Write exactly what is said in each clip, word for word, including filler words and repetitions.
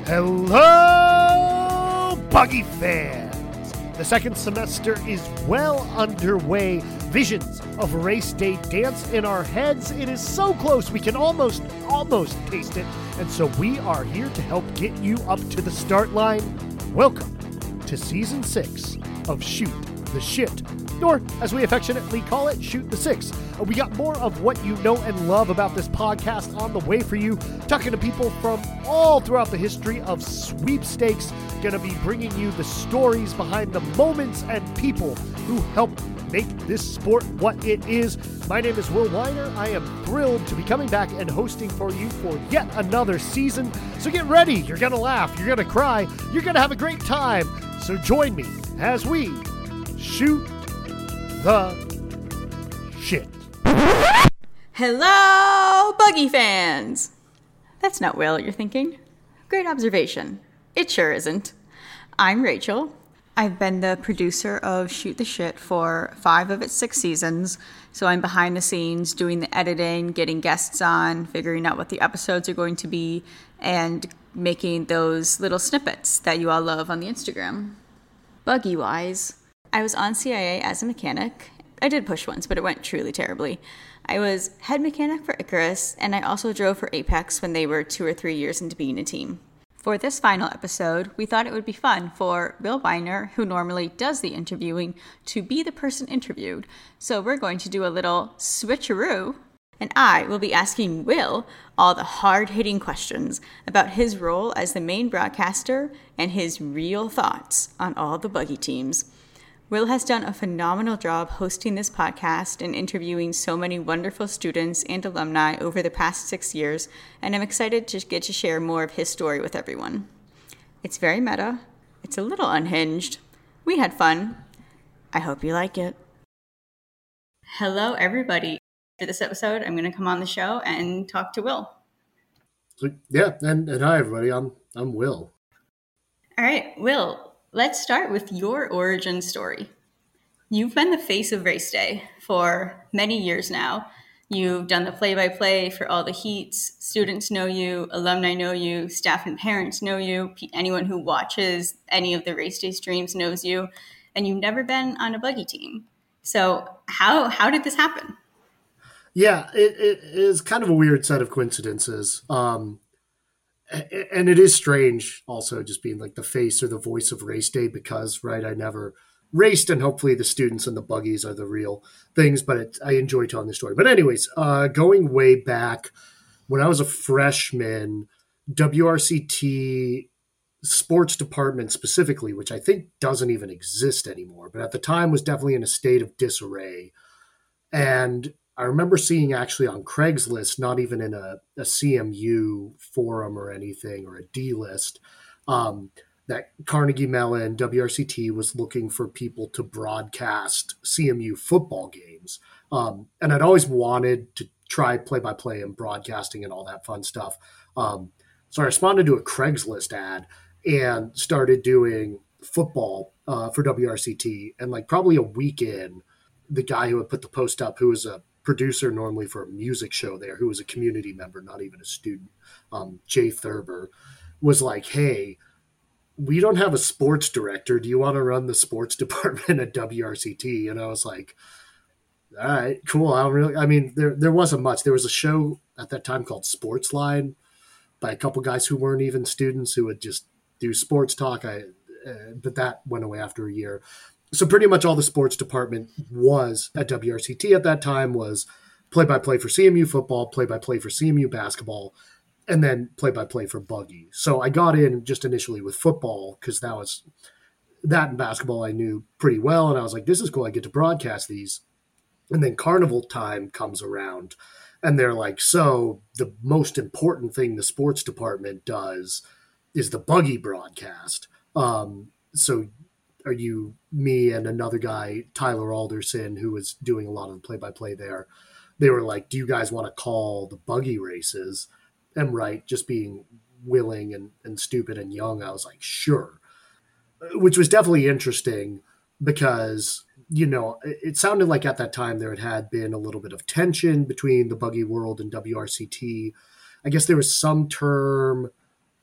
Hello, Buggy fans! The second semester is well underway. Visions of race day dance in our heads. It is so close we can almost, almost taste it. And so we are here to help get you up to the start line. Welcome to Season six of Shoot the Shit, or as we affectionately call it, Shoot the Six. Uh, we got more of what you know and love about this podcast on the way for you, talking to people from all throughout the history of sweepstakes, going to be bringing you the stories behind the moments and people who helped make this sport what it is. My name is Will Weiner. I am thrilled to be coming back and hosting for you for yet another season. So get ready. You're going to laugh. You're going to cry. You're going to have a great time. So join me as we shoot the shit. Hello, Buggy fans! That's not Will, you're thinking. Great observation. It sure isn't. I'm Rachel. I've been the producer of Shoot the Shit for five of its six seasons, so I'm behind the scenes doing the editing, getting guests on, figuring out what the episodes are going to be, and making those little snippets that you all love on the Instagram. Buggy-wise, I was on C I A as a mechanic. I did push once, but it went truly terribly. I was head mechanic for Icarus, and I also drove for Apex when they were two or three years into being a team. For this final episode, we thought it would be fun for Will Weiner, who normally does the interviewing, to be the person interviewed. So we're going to do a little switcheroo, and I will be asking Will all the hard-hitting questions about his role as the main broadcaster and his real thoughts on all the Buggy teams. Will has done a phenomenal job hosting this podcast and interviewing so many wonderful students and alumni over the past six years, and I'm excited to get to share more of his story with everyone. It's very meta. It's a little unhinged. We had fun. I hope you like it. Hello, everybody. For this episode, I'm going to come on the show and talk to Will. Yeah, and, and hi, everybody. I'm I'm Will. All right, Will. Let's start with your origin story. You've been the face of Race Day for many years now. You've done the play-by-play for all the heats. Students know you, alumni know you, staff and parents know you. Anyone who watches any of the Race Day streams knows you. And you've never been on a Buggy team. So how how did this happen? Yeah, it, it is kind of a weird set of coincidences. Um And it is strange also just being like the face or the voice of Race Day because, right, I never raced, and hopefully the students and the buggies are the real things, but it, I enjoy telling the story. But anyways, uh, going way back when I was a freshman, W R C T sports department specifically, which I think doesn't even exist anymore, but at the time was definitely in a state of disarray. And I remember seeing actually on Craigslist, not even in a, a C M U forum or anything, or a D list, um, that Carnegie Mellon W R C T was looking for people to broadcast C M U football games. Um, and I'd always wanted to try play-by-play and broadcasting and all that fun stuff. Um, so I responded to a Craigslist ad and started doing football uh, for W R C T. And like probably a week in, the guy who had put the post up, who was a producer normally for a music show there, who was a community member, not even a student, um, Jay Thurber, was like, hey, we don't have a sports director. Do you want to run the sports department at W R C T? And I was like, all right, cool. I don't really, I mean, there, there wasn't much. There was a show at that time called Sportsline by a couple guys who weren't even students who would just do sports talk. I, uh, but that went away after a year. So pretty much all the sports department was at W R C T at that time was play-by-play for C M U football, play-by-play for C M U basketball, and then play-by-play for Buggy. So I got in just initially with football because that was that and basketball I knew pretty well. And I was like, this is cool. I get to broadcast these. And then carnival time comes around and they're like, so the most important thing the sports department does is the Buggy broadcast. Um, so are you, me and another guy, Tyler Alderson, who was doing a lot of the play-by-play there, they were like, do you guys want to call the Buggy races? And right, just being willing and, and stupid and young, I was like, sure. Which was definitely interesting because, you know, it, it sounded like at that time there had, had been a little bit of tension between the Buggy world and W R C T. I guess there was some term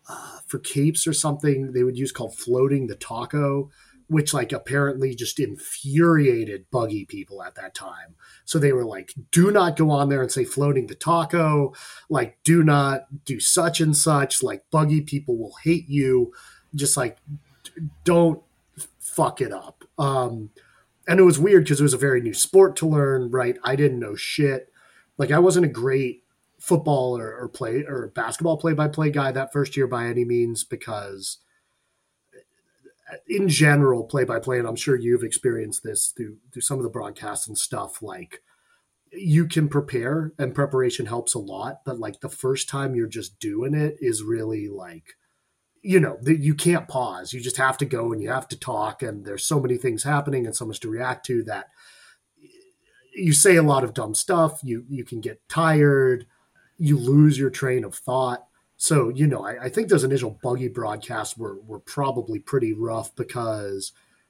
uh, for capes or something they would use called floating the taco, which like apparently just infuriated buggy people at that time. So they were like, do not go on there and say floating the taco, like do not do such and such, like buggy people will hate you, just like don't fuck it up. Um, and it was weird because it was a very new sport to learn, right? I didn't know shit. Like I wasn't a great football or, or play or basketball play-by-play guy that first year by any means, because in general, play-by-play, and I'm sure you've experienced this through through some of the broadcasts and stuff, like you can prepare and preparation helps a lot, but like the first time you're just doing it is really like, you know, you can't pause. You just have to go and you have to talk, and there's so many things happening and so much to react to that you say a lot of dumb stuff. You you can get tired. You lose your train of thought. So, you know, I, I think those initial buggy broadcasts were were probably pretty rough because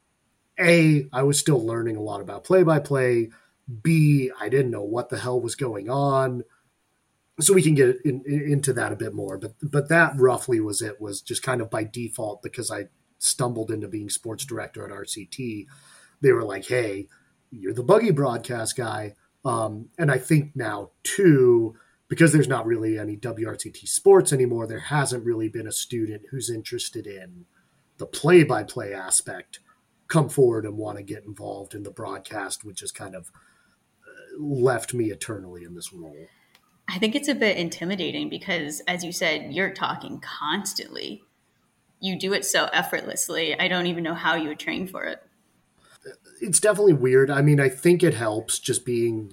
A, I was still learning a lot about play-by-play. B, I didn't know what the hell was going on. So we can get in, in, into that a bit more. But but that roughly was it, was just kind of by default because I stumbled into being sports director at R C T. They were like, hey, you're the buggy broadcast guy. Um, and I think now, too, because there's not really any W R C T sports anymore, there hasn't really been a student who's interested in the play-by-play aspect come forward and want to get involved in the broadcast, which has kind of left me eternally in this role. I think it's a bit intimidating because, as you said, you're talking constantly. You do it so effortlessly. I don't even know how you would train for it. It's definitely weird. I mean, I think it helps just being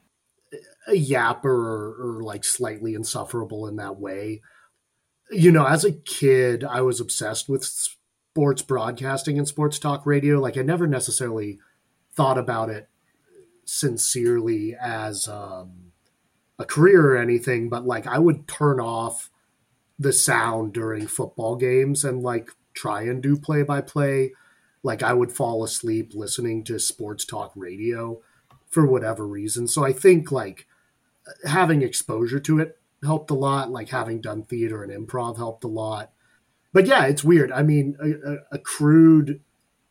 a yapper or, or like slightly insufferable in that way. You know, as a kid, I was obsessed with sports broadcasting and sports talk radio. Like I never necessarily thought about it sincerely as um, a career or anything, but like I would turn off the sound during football games and like try and do play by play. Like I would fall asleep listening to sports talk radio for whatever reason. So I think like having exposure to it helped a lot. Like having done theater and improv helped a lot. But yeah, it's weird. I mean, a, a, a crude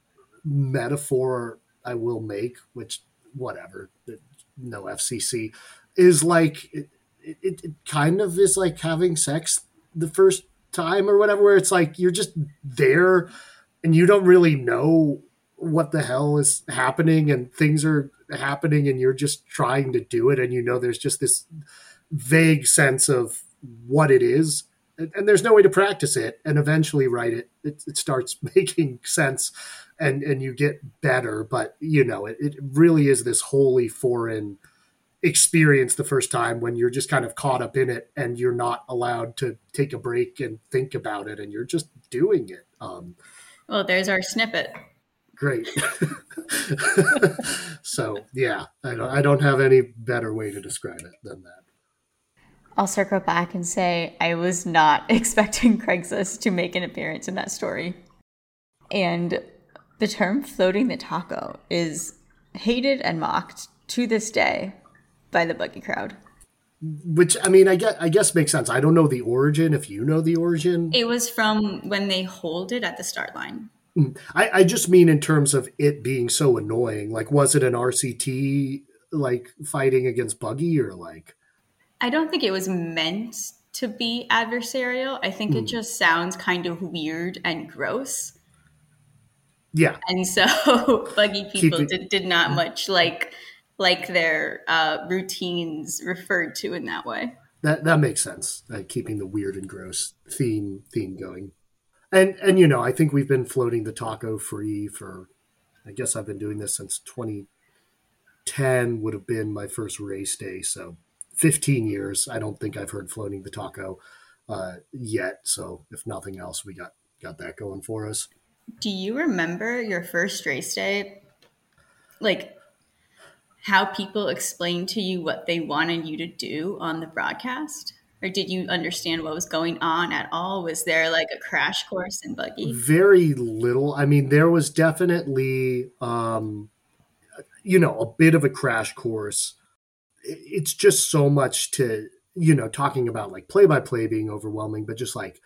metaphor I will make, which whatever, no F C C, is like it, it, it kind of is like having sex the first time or whatever, where it's like you're just there and you don't really know what the hell is happening and things are happening and you're just trying to do it, and you know there's just this vague sense of what it is, and, and there's no way to practice it, and eventually right it it, it starts making sense and and you get better, but you know it, it really is this wholly foreign experience the first time when you're just kind of caught up in it and you're not allowed to take a break and think about it and you're just doing it. Um, well, there's our snippet. Great. So yeah, I don't, I don't have any better way to describe it than that. I'll circle back and say I was not expecting Craigslist to make an appearance in that story. And the term floating the taco is hated and mocked to this day by the buggy crowd. Which, I mean, I guess, I guess makes sense. I don't know the origin. If you know the origin. It was from when they hold it at the start line. I, I just mean in terms of it being so annoying. Like, was it an R C T, like, fighting against buggy or, like? I don't think it was meant to be adversarial. I think mm. it just sounds kind of weird and gross. Yeah. And so buggy people it, did, did not much like like their uh, routines referred to in that way. That that makes sense. Uh, keeping the weird and gross theme theme going. And and you know, I think we've been floating the taco free for, I guess I've been doing this since twenty ten would have been my first race day. So fifteen years. I don't think I've heard floating the taco uh, yet. So if nothing else, we got got that going for us. Do you remember your first race day? Like how people explained to you what they wanted you to do on the broadcast? Or did you understand what was going on at all? Was there like a crash course in buggy? Very little. I mean, there was definitely, um, you know, a bit of a crash course. It's just so much to, you know, talking about like play-by-play being overwhelming, but just like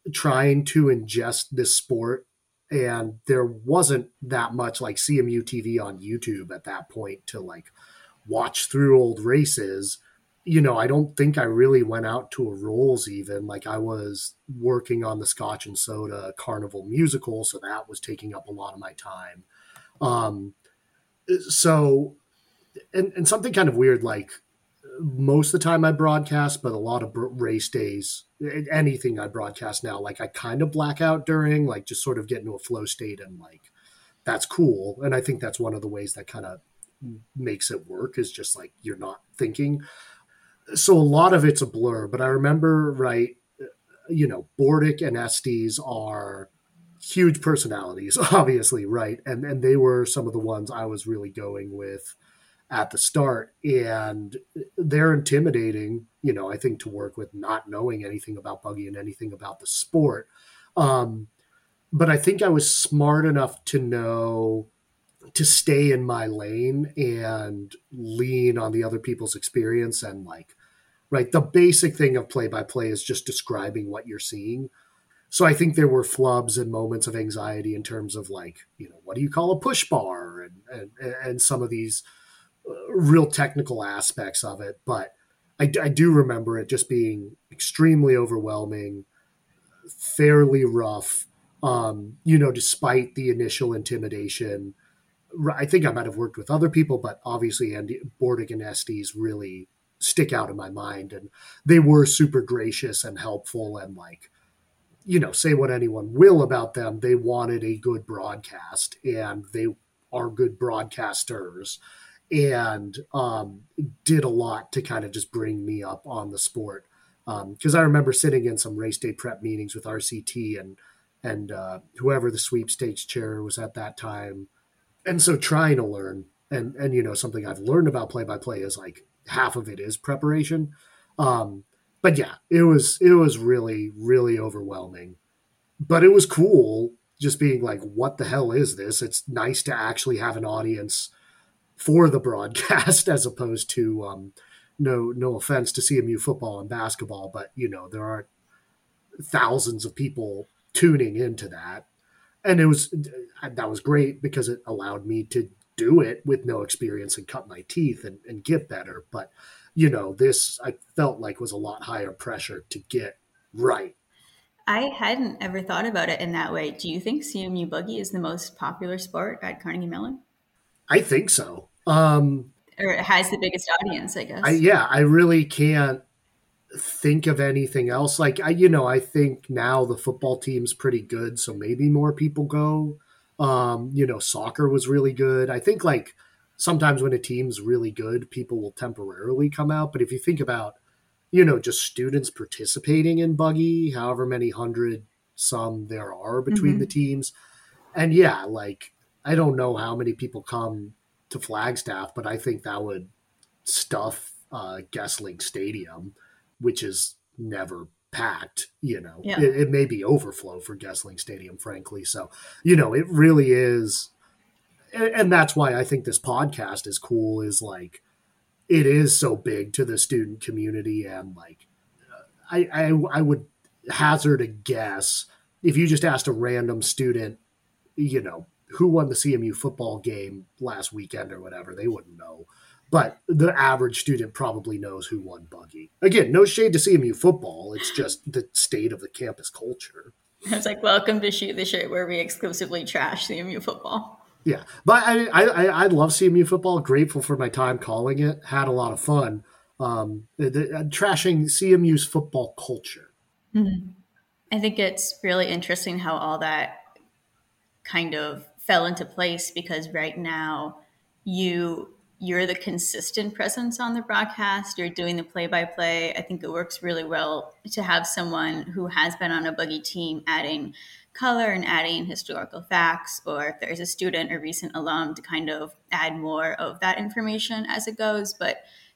trying to ingest this sport, and there wasn't that much like C M U T V on YouTube at that point to like watch through old races. You know, I don't think I really went out to a Rolls even. Like I was working on the Scotch and Soda Carnival musical, so that was taking up a lot of my time. Um, so, and, and something kind of weird, like most of the time I broadcast, but a lot of race days, anything I broadcast now, like I kind of black out during, like just sort of get into a flow state, and like, that's cool. And I think that's one of the ways that kind of makes it work, is just like, you're not thinking. So a lot of it's a blur, but I remember, right, you know, Bordick and Estes are huge personalities, obviously, right? And and they were some of the ones I was really going with at the start. And they're intimidating, you know, I think, to work with, not knowing anything about buggy and anything about the sport. Um, but I think I was smart enough to know to stay in my lane and lean on the other people's experience. And like, right, the basic thing of play-by-play is just describing what you're seeing. So I think there were flubs and moments of anxiety in terms of like, you know, what do you call a push bar, and and, and some of these real technical aspects of it. But I, I do remember it just being extremely overwhelming, fairly rough, um, you know, despite the initial intimidation. I think I might have worked with other people, but obviously Andy Bordick and Estes really stick out in my mind. And they were super gracious and helpful, and like, you know, say what anyone will about them, they wanted a good broadcast, and they are good broadcasters, and um, did a lot to kind of just bring me up on the sport. Because um, I remember sitting in some race day prep meetings with R C T and and uh, whoever the sweepstakes chair was at that time. And so trying to learn, and, and, you know, something I've learned about play-by-play is like half of it is preparation. Um, but yeah, it was, it was really, really overwhelming, but it was cool just being like, what the hell is this? It's nice to actually have an audience for the broadcast, as opposed to, um, no, no offense to C M U football and basketball, but you know, there aren't thousands of people tuning into that. And it was, that was great because it allowed me to do it with no experience and cut my teeth and, and get better. But, you know, this I felt like was a lot higher pressure to get right. I hadn't ever thought about it in that way. Do you think C M U buggy is the most popular sport at Carnegie Mellon? I think so. Um, or it has the biggest audience, I guess. I, yeah, I really can't think of anything else. Like, I, you know, I think now the football team's pretty good, so maybe more people go. Um, you know, soccer was really good. I think like sometimes when a team's really good, people will temporarily come out. But if you think about, you know, just students participating in buggy, however many hundred some there are between mm-hmm. the teams. And yeah, like, I don't know how many people come to Flagstaff, but I think that would stuff uh, Gesslink Stadium, which is never packed, you know, yeah. it, it may be overflow for Gesslink Stadium, frankly. So, you know, it really is. And, and that's why I think this podcast is cool, is like, it is so big to the student community. And like, I, I, I would hazard a guess, if you just asked a random student, you know, who won the C M U football game last weekend or whatever, they wouldn't know. But the average student probably knows who won buggy. Again, no shade to C M U football. It's just the state of the campus culture. I was like, welcome to Shoot the Shit, where we exclusively trash C M U football. Yeah, but I I, I love C M U football. Grateful for my time calling it. Had a lot of fun. Um, the, the, trashing C M U's football culture. Mm-hmm. I think it's really interesting how all that kind of fell into place, because right now you you're the consistent presence on the broadcast. You're doing the play-by-play. I think it works really well to have someone who has been on a buggy team adding color and adding historical facts, or if there's a student or recent alum, to kind of add more of that information as it goes. But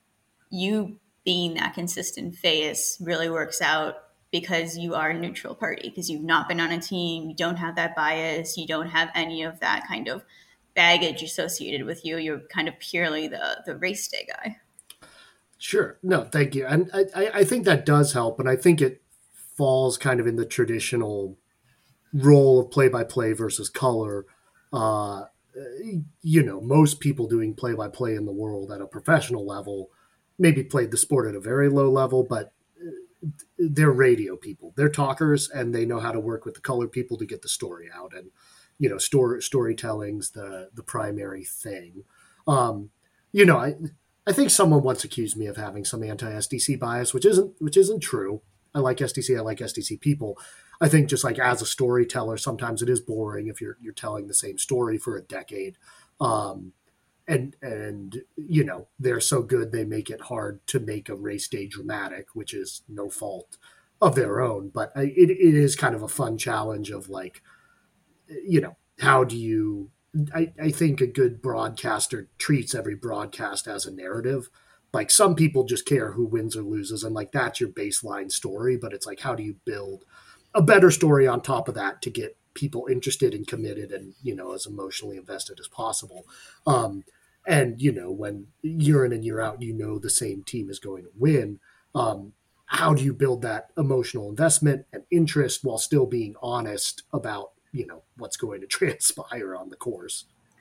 you being that consistent face really works out, because you are a neutral party, because you've not been on a team, you don't have that bias, you don't have any of that kind of baggage associated with you. You're kind of purely the the race day guy. Sure. No, thank you. And I, I think that does help. And I think it falls kind of in the traditional role of play-by-play versus color. Uh, you know, most people doing play-by-play in the world at a professional level maybe played the sport at a very low level, but they're radio people. They're talkers, and they know how to work with the color people to get the story out. And, you know, story storytelling's the the primary thing. Um, you know, I I think someone once accused me of having some anti-S D C bias, which isn't which isn't true. I like S D C. I like S D C people. I think just like as a storyteller, sometimes it is boring if you're you're telling the same story for a decade. Um, and and you know, they're so good they make it hard to make a race day dramatic, which is no fault of their own. But I, it it is kind of a fun challenge of like, you know, how do you? I, I think a good broadcaster treats every broadcast as a narrative. Like some people just care who wins or loses, and like that's your baseline story. But it's like, how do you build a better story on top of that to get people interested and committed and, you know, as emotionally invested as possible? Um, and, you know, when year in and year out, you know, the same team is going to win. Um, how do you build that emotional investment and interest while still being honest about, you know, what's going to transpire on the course?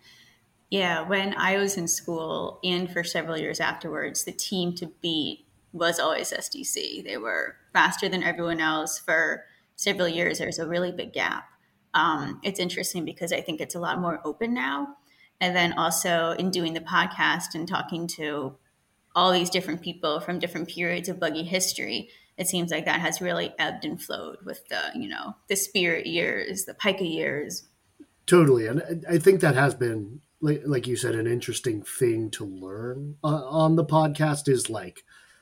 Yeah, when I was in school and for several years afterwards, the team to beat was always S D C. They were faster than everyone else for several years. There's a really big gap. Um, it's interesting because I think it's a lot more open now. And then also in doing the podcast and talking to all these different people from different periods of buggy history, it seems like that has really ebbed and flowed with the, you know, the Spirit years, the Pika years. Totally. And I think that has been, like, like you said, an interesting thing to learn uh, on the podcast is like,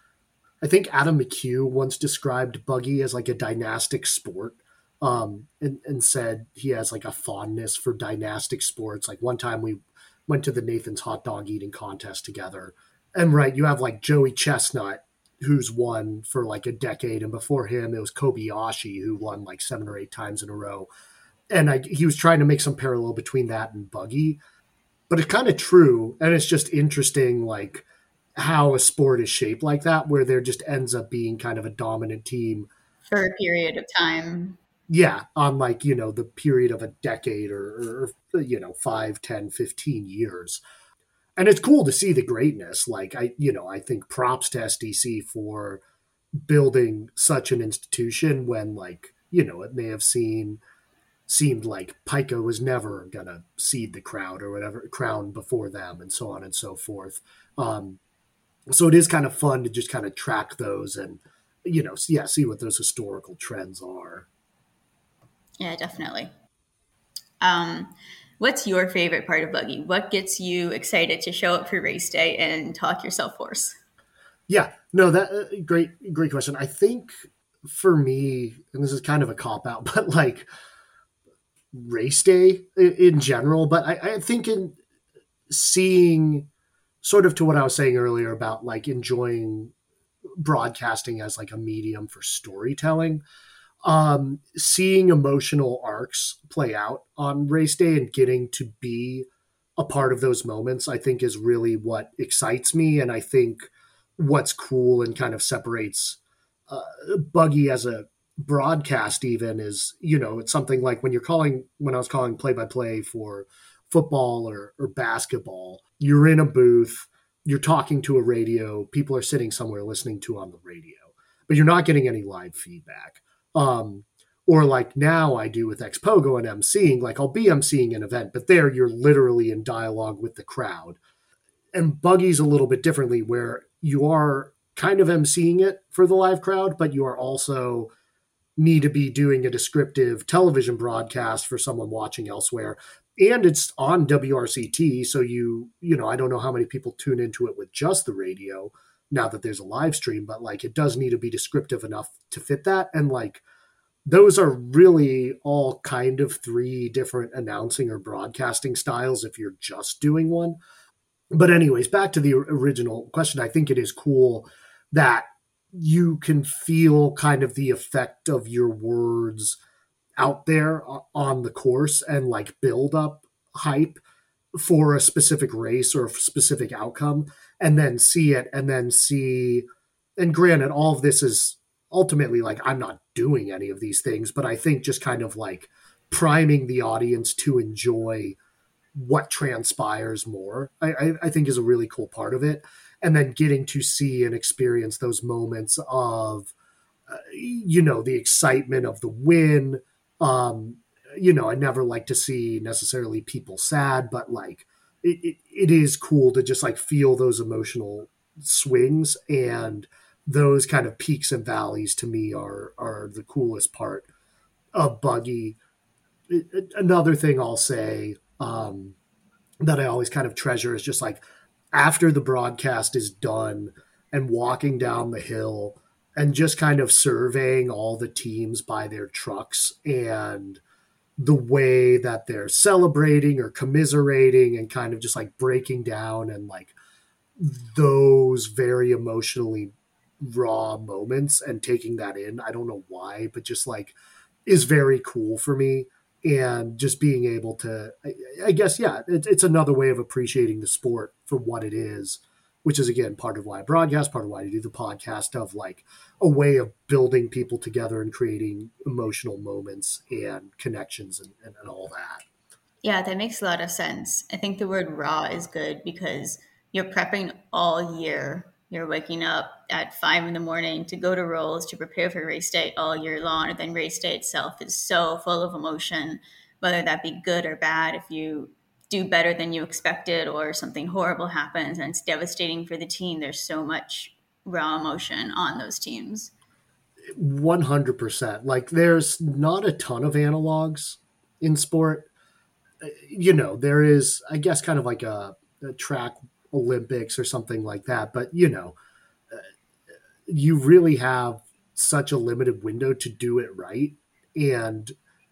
I think Adam McHugh once described buggy as like a dynastic sport, um, and, and said he has like a fondness for dynastic sports. Like one time we went to the Nathan's hot dog eating contest together. And right, you have like Joey Chestnut, who's won for like a decade. And before him, it was Kobayashi, who won like seven or eight times in a row. And I, he was trying to make some parallel between that and buggy. But it's kind of true. And it's just interesting, like, how a sport is shaped like that, where there just ends up being kind of a dominant team for a period of time. Yeah, on like, you know, the period of a decade or, or, you know, five, ten, fifteen years. And it's cool to see the greatness. Like, I, you know, I think props to S D C for building such an institution when, like, you know, it may have seen seemed like Pika was never going to seed the crowd or whatever, crown before them, and so on and so forth. Um, so it is kind of fun to just kind of track those and, you know, yeah, see what those historical trends are. Yeah, definitely. Um, what's your favorite part of buggy? What gets you excited to show up for race day and talk yourself hoarse? Yeah, no, that uh, great, great question. I think for me, and this is kind of a cop out, but like race day in, in general, but I, I think in seeing sort of to what I was saying earlier about like enjoying broadcasting as like a medium for storytelling, um, seeing emotional arcs play out on race day and getting to be a part of those moments, I think is really what excites me. And I think what's cool and kind of separates uh, buggy as a broadcast even is, you know, it's something like when you're calling, when I was calling play by play for football or, or basketball, you're in a booth, you're talking to a radio, people are sitting somewhere listening to on the radio, but you're not getting any live feedback. Um, or like now I do with Xpogo and emceeing, like I'll be emceeing an event, but there you're literally in dialogue with the crowd. And buggy's a little bit differently where you are kind of emceeing it for the live crowd, but you are also need to be doing a descriptive television broadcast for someone watching elsewhere. And it's on W R C T. So you, you know, I don't know how many people tune into it with just the radio now that there's a live stream, but like it does need to be descriptive enough to fit that. And like those are really all kind of three different announcing or broadcasting styles if you're just doing one. But anyways, back to the original question, I think it is cool that you can feel kind of the effect of your words out there on the course and like build up hype for a specific race or a specific outcome, and then see it and then see, and granted, all of this is ultimately, like, I'm not doing any of these things, but I think just kind of like priming the audience to enjoy what transpires more, I, I, I think is a really cool part of it. And then getting to see and experience those moments of, uh, you know, the excitement of the win. Um, you know, I never like to see necessarily people sad, but like it, it, it is cool to just like feel those emotional swings, and those kind of peaks and valleys to me are are the coolest part of Buggy. It, it, another thing I'll say um, that I always kind of treasure is just like after the broadcast is done and walking down the hill and just kind of surveying all the teams by their trucks and the way that they're celebrating or commiserating and kind of just like breaking down, and like those very emotionally raw moments and taking that in. I don't know why, but just like is very cool for me. And just being able to, I, I guess, yeah, it, it's another way of appreciating the sport for what it is, which is, again, part of why I broadcast, part of why I do the podcast, of like a way of building people together and creating emotional moments and connections and, and, and all that. Yeah, that makes a lot of sense. I think the word raw is good because you're prepping all year. You're waking up at five in the morning to go to rolls to prepare for race day all year long. And then race day itself is so full of emotion, whether that be good or bad. If you do better than you expected or something horrible happens and it's devastating for the team, there's so much raw emotion on those teams. one hundred percent. Like there's not a ton of analogs in sport. You know, there is, I guess, kind of like a, a track Olympics or something like that. But, you know, uh, you really have such a limited window to do it right, and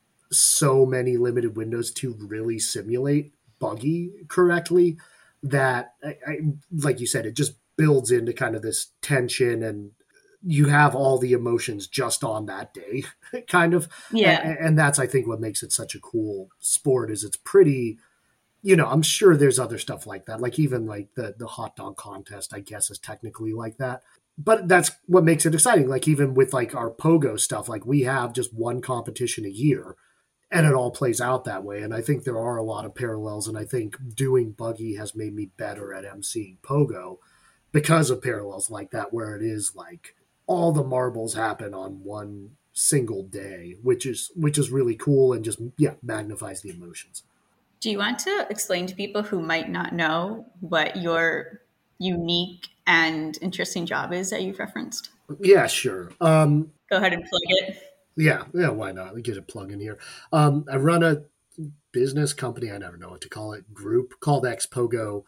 so many limited windows to really simulate Buggy correctly that, I, I, like you said, it just builds into kind of this tension, and you have all the emotions just on that day, kind of. Yeah. And, and that's, I think, what makes it such a cool sport is it's pretty, you know, I'm sure there's other stuff like that. Like even like the, the hot dog contest, I guess, is technically like that. But that's what makes it exciting. Like even with like our pogo stuff, like we have just one competition a year and it all plays out that way. And I think there are a lot of parallels. And I think doing Buggy has made me better at emceeing pogo because of parallels like that, where it is like all the marbles happen on one single day, which is, which is really cool and just, yeah, magnifies the emotions. Do you want to explain to people who might not know what your unique and interesting job is that you've referenced? Yeah, sure. Um, Go ahead and plug it. Yeah, yeah, why not? We get a plug in here. Um, I run a business company, I never know what to call it, group called Xpogo,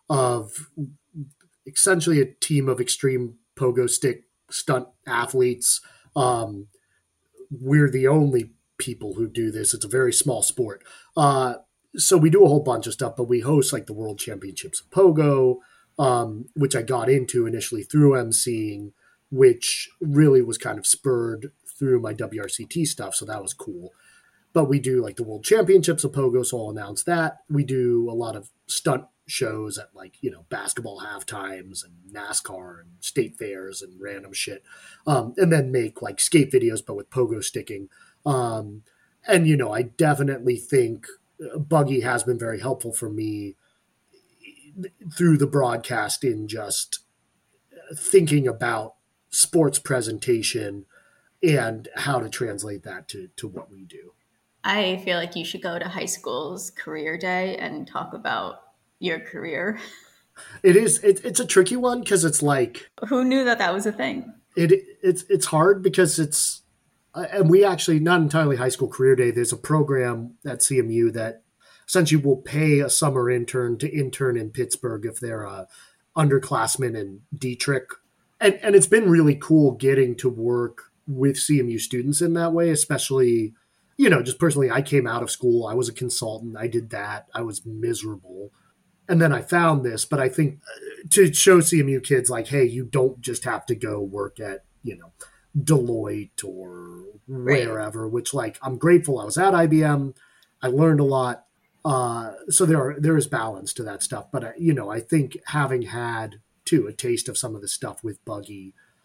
of essentially a team of extreme pogo stick stunt athletes. Um, we're the only people who do this. It's a very small sport. Uh, so we do a whole bunch of stuff, but we host like the World Championships of Pogo, um, which I got into initially through emceeing, which really was kind of spurred through my W R C T stuff. So that was cool. But we do like the World Championships of Pogo, so I'll announce that. We do a lot of stunt shows at like, you know, basketball halftimes and NASCAR and state fairs and random shit. Um, and then make like skate videos, but with pogo sticking. Um, and, you know, I definitely think Buggy has been very helpful for me through the broadcast in just thinking about sports presentation and how to translate that to, to what we do. I feel like you should go to high school's career day and talk about your career. It is, it, it's a tricky one because it's like, who knew that that was a thing? It it's it's hard because it's, and we actually, not entirely high school career day. There's a program at C M U that essentially will pay a summer intern to intern in Pittsburgh if they're a underclassman in Dietrich. And, and it's been really cool getting to work with C M U students in that way, especially, you know, just personally, I came out of school. I was a consultant. I did that. I was miserable. And then I found this, but I think to show C M U kids like, hey, you don't just have to go work at, you know, Deloitte or wherever, right. Which like, I'm grateful I was at I B M. I learned a lot. Uh, so there are, there is balance to that stuff. But, uh, you know, I think having had too a taste of some of the stuff with Buggy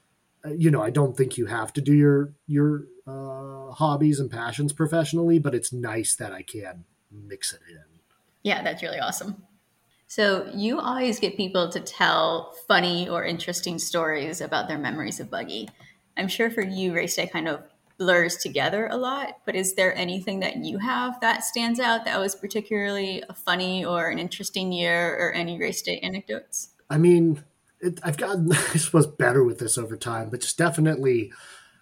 you know, I don't think you have to do your your uh, hobbies and passions professionally, but it's nice that I can mix it in. Yeah, that's really awesome. So you always get people to tell funny or interesting stories about their memories of buggy. I'm sure for you, race day kind of blurs together a lot, but is there anything that you have that stands out that was particularly a funny or an interesting year, or any race day anecdotes? I mean, it, I've gotten, I suppose, better with this over time, but just definitely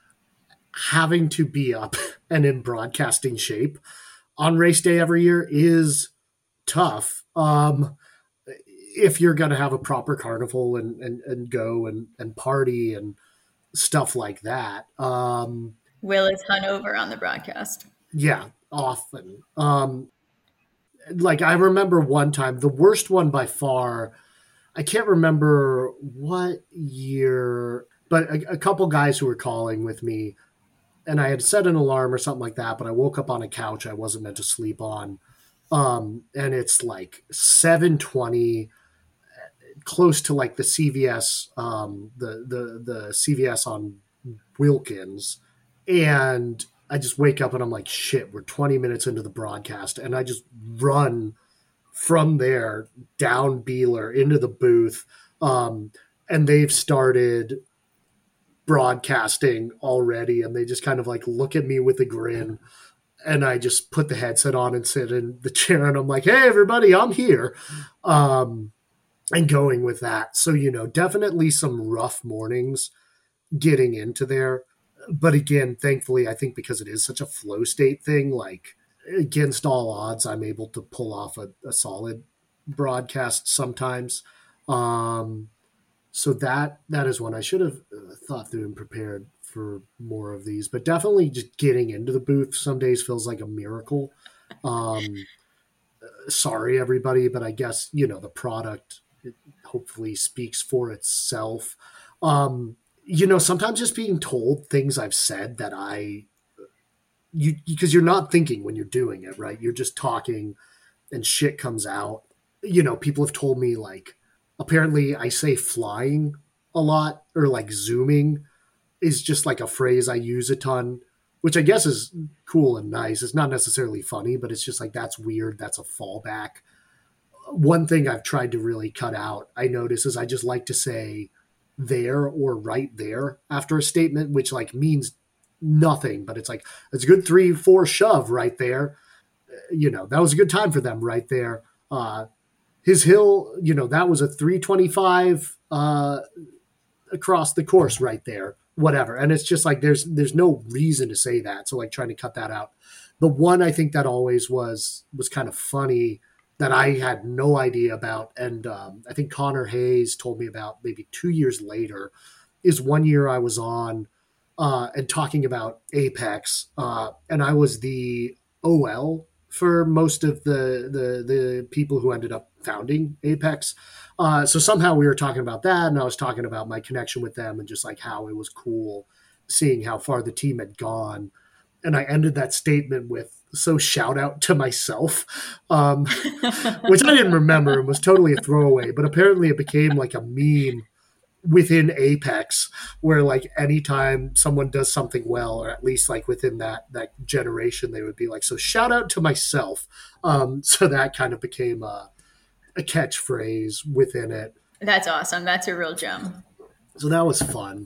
having to be up and in broadcasting shape on race day every year is tough. Um, if you're going to have a proper carnival and, and, and go and, and party and stuff like that. Um, Will is hung over on the broadcast. yeah, often. Um, like I remember one time, the worst one by far, I can't remember what year, but a, a couple guys who were calling with me, and I had set an alarm or something like that, but I woke up on a couch I wasn't meant to sleep on. Um, and it's like seven twenty, close to like the C V S, um, the, the, the C V S on Wilkins. And I just wake up and I'm like, shit, we're twenty minutes into the broadcast. And I just run from there down Beeler into the booth. Um, and they've started broadcasting already. And they just kind of like look at me with a grin. And I just put the headset on and sit in the chair. And I'm like, hey, everybody, I'm here. Um, and going with that. So, you know, definitely some rough mornings getting into there. But again, thankfully, I think because it is such a flow state thing, like against all odds, I'm able to pull off a, a solid broadcast sometimes. Um, so that that is one I should have thought through and prepared for more of these. But definitely just getting into the booth some days feels like a miracle. Um, sorry, everybody, but I guess, you know, the product it hopefully speaks for itself. Um, you know, sometimes just being told things I've said that I, you, because you're not thinking when you're doing it, right? You're just talking and shit comes out. You know, people have told me like, apparently I say flying a lot, or like zooming is just like a phrase I use a ton, which I guess is cool and nice. It's not necessarily funny, but it's just like, that's weird. That's a fallback. One thing I've tried to really cut out, I notice, is I just like to say there or right there after a statement, which like means nothing, but it's like, it's a good three, four shove right there. You know, that was a good time for them right there. Uh, his hill, you know, that was a three twenty-five uh, across the course right there, whatever. And it's just like, there's, there's no reason to say that. So like trying to cut that out. The one I think that always was, was kind of funny that I had no idea about. And um, I think Connor Hayes told me about maybe two years later, is one year I was on uh, and talking about Apex. Uh, and I was the O L for most of the, the, the people who ended up founding Apex. Uh, so somehow we were talking about that, and I was talking about my connection with them and just like how it was cool seeing how far the team had gone. And I ended that statement with, so shout out to myself, um, which I didn't remember and was totally a throwaway, but apparently it became like a meme within Apex, where like anytime someone does something well, or at least like within that that generation, they would be like, so shout out to myself. Um, so that kind of became a, a catchphrase within it. That's awesome. That's a real gem. So that was fun.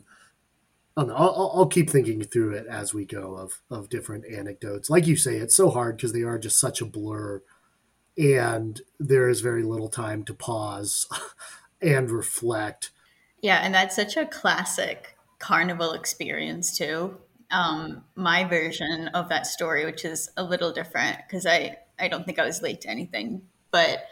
I don't know, I'll, I'll keep thinking through it as we go of, of different anecdotes. Like you say, it's so hard because they are just such a blur, and there is very little time to pause and reflect. Yeah, and that's such a classic carnival experience too. Um, my version of that story, which is a little different because I, I don't think I was late to anything, but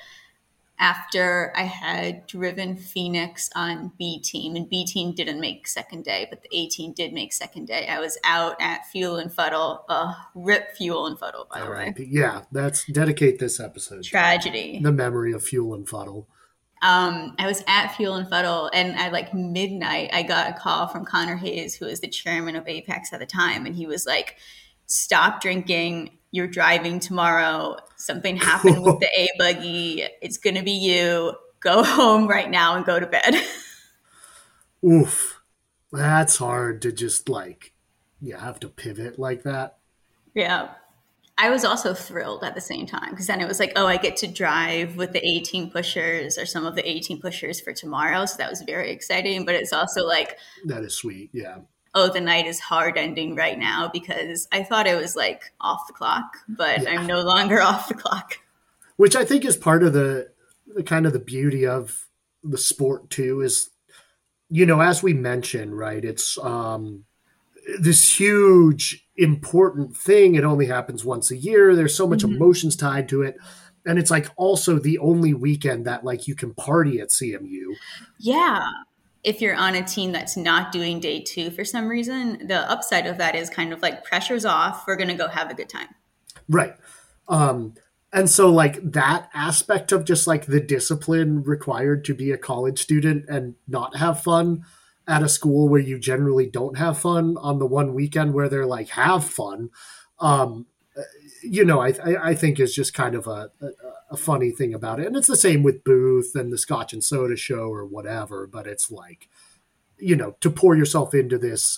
after I had driven Phoenix on B team, and B team didn't make second day, but the A team did make second day. I was out at Fuel and Fuddle, uh, rip Fuel and Fuddle, by the way. Yeah, that's dedicate this episode. Tragedy. The memory of Fuel and Fuddle. Um, I was at Fuel and Fuddle, and at like midnight, I got a call from Connor Hayes, who was the chairman of Apex at the time. And he was like, stop drinking. You're driving tomorrow. Something happened with the A buggy. It's going to be you. Go home right now and go to bed. Oof. That's hard to just like, yeah, have to pivot like that. Yeah. I was also thrilled at the same time because then it was like, oh, I get to drive with the eighteen pushers or some of the eighteen pushers for tomorrow. So that was very exciting. But it's also like, That is sweet. Yeah. oh, the night is hard ending right now because I thought it was like off the clock, but Yeah. I'm no longer off the clock. Which I think is part of the, the kind of the beauty of the sport too is, you know, as we mentioned, right, it's um, this huge important thing. It only happens once a year. There's so much Mhm. emotions tied to it. And it's like also the only weekend that like you can party at C M U. Yeah. If you're on a team that's not doing day two for some reason, the upside of that is kind of like pressure's off. We're going to go have a good time. Right. Um, and so like that aspect of just like the discipline required to be a college student and not have fun at a school where you generally don't have fun on the one weekend where they're like have fun, um, you know, I, I I think is just kind of a, a, a funny thing about it. And it's the same with Booth and the Scotch and Soda show or whatever, but it's like, you know, to pour yourself into this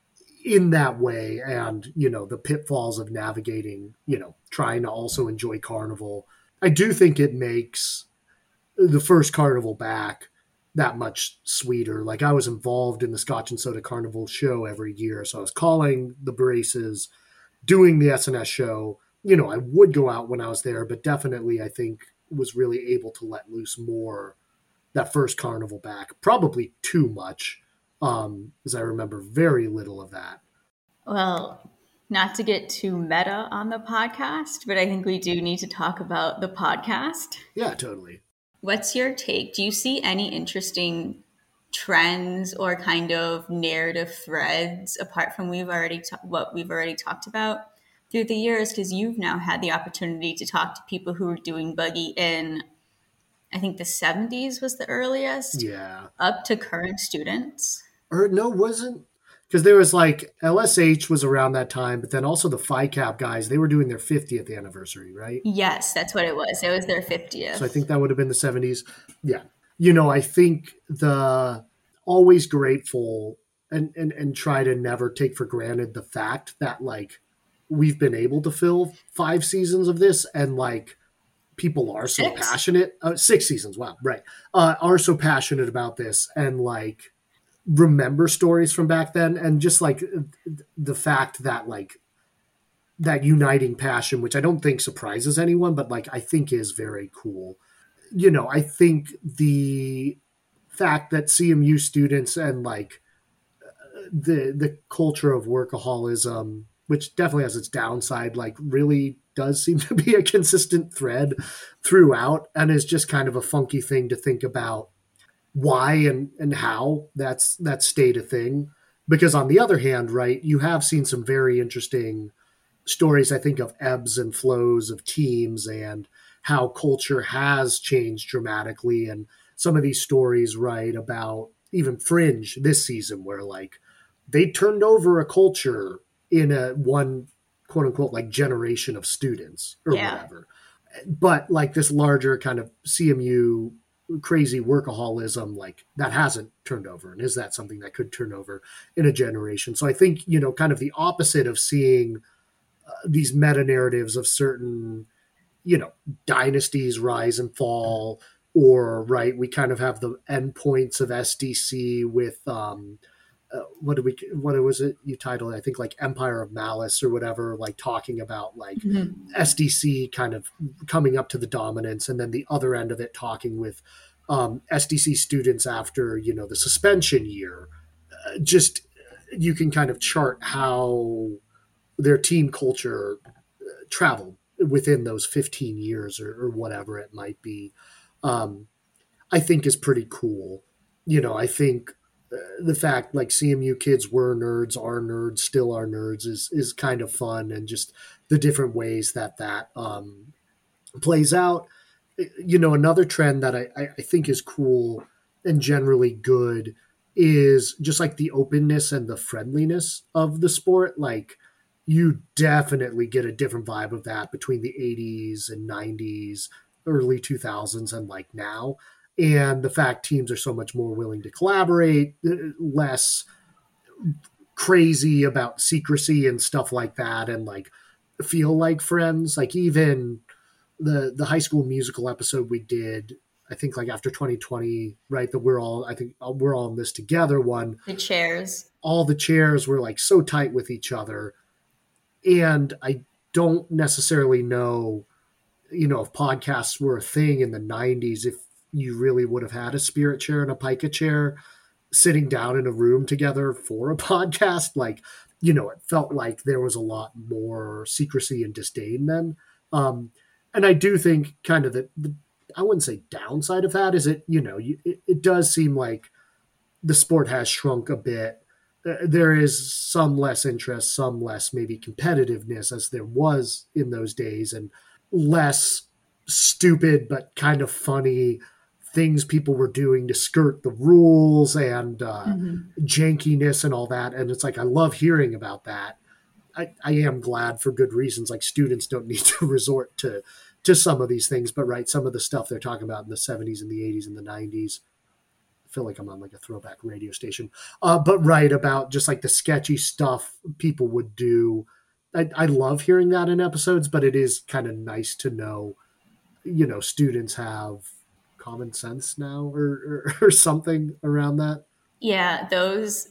in that way and, you know, the pitfalls of navigating, you know, trying to also enjoy Carnival. I do think it makes the first Carnival back that much sweeter. Like I was involved in the Scotch and Soda Carnival show every year. So I was calling the braces, doing the S N S show. You know, I would go out when I was there, but definitely I think was really able to let loose more that first Carnival back. Probably too much, um, as I remember very little of that. Well, not to get too meta on the podcast, but I think we do need to talk about the podcast. Yeah, totally. What's your take? Do you see any interesting trends or kind of narrative threads apart from we've already ta- what we've already talked about through the years? Because you've now had the opportunity to talk to people who were doing buggy in, I think the seventies was the earliest, Yeah. up to current students. Or no, wasn't because there was like L S H was around that time, but then also the Phi Cap guys, they were doing their fiftieth anniversary, right? Yes, that's what it was. It was their fiftieth. So I think that would have been the seventies. Yeah. You know, I think the always grateful and, and, and try to never take for granted the fact that like we've been able to fill five seasons of this and like people are so Six. passionate. Uh, six seasons. Wow. Right. Uh, are so passionate about this and like remember stories from back then. And just like the fact that like that uniting passion, which I don't think surprises anyone, but like I think is very cool. You know, I think the fact that C M U students and like the the culture of workaholism, which definitely has its downside, like really does seem to be a consistent thread throughout and is just kind of a funky thing to think about why and, and how that's that stayed a thing. Because on the other hand, right, you have seen some very interesting stories, I think, of ebbs and flows of teams and how culture has changed dramatically. And some of these stories, right, about even Fringe this season, where like they turned over a culture in a one quote unquote like generation of students or Yeah. whatever. But like this larger kind of C M U crazy workaholism, like that hasn't turned over. And is that something that could turn over in a generation? So I think, you know, kind of the opposite of seeing uh, these meta narratives of certain, you know, dynasties rise and fall, or right, we kind of have the endpoints of S D C with um, uh, what did we what was it you titled? I think like Empire of Malice or whatever, like talking about like Mhm. S D C kind of coming up to the dominance, and then the other end of it talking with um, S D C students after you know the suspension year. Uh, just you can kind of chart how their team culture traveled within those fifteen years or, or whatever it might be. Um, I think is pretty cool. You know, I think uh, the fact like C M U kids were nerds, are nerds, still are nerds is is kind of fun, and just the different ways that that um, plays out. You know, another trend that I, I think is cool and generally good is just like the openness and the friendliness of the sport. Like you definitely get a different vibe of that between the eighties and nineties, early two thousands, and like now. And the fact teams are so much more willing to collaborate, less crazy about secrecy and stuff like that, and like feel like friends. Like even the the High School Musical episode we did, I think like after twenty twenty, right? That we're all, I think we're all in this together one. The chairs. All the chairs were like so tight with each other. And I don't necessarily know, you know, if podcasts were a thing in the nineties, if you really would have had a spirit chair and a pica chair sitting down in a room together for a podcast. Like, you know, it felt like there was a lot more secrecy and disdain then. Um, and I do think kind of the, the, I wouldn't say downside of that is it, you know, you, it, it does seem like the sport has shrunk a bit. Uh, there is some less interest, some less maybe competitiveness as there was in those days, and less stupid but kind of funny things people were doing to skirt the rules and uh, mm-hmm. jankiness and all that. And it's like, I love hearing about that. I, I am glad for good reasons. Like students don't need to resort to, to some of these things, but right. Some of the stuff they're talking about in the seventies and the eighties and the nineties, I feel like I'm on like a throwback radio station, uh, but right about just like the sketchy stuff people would do. I, I love hearing that in episodes, but it is kind of nice to know, you know, students have common sense now or, or, or something around that. Yeah, those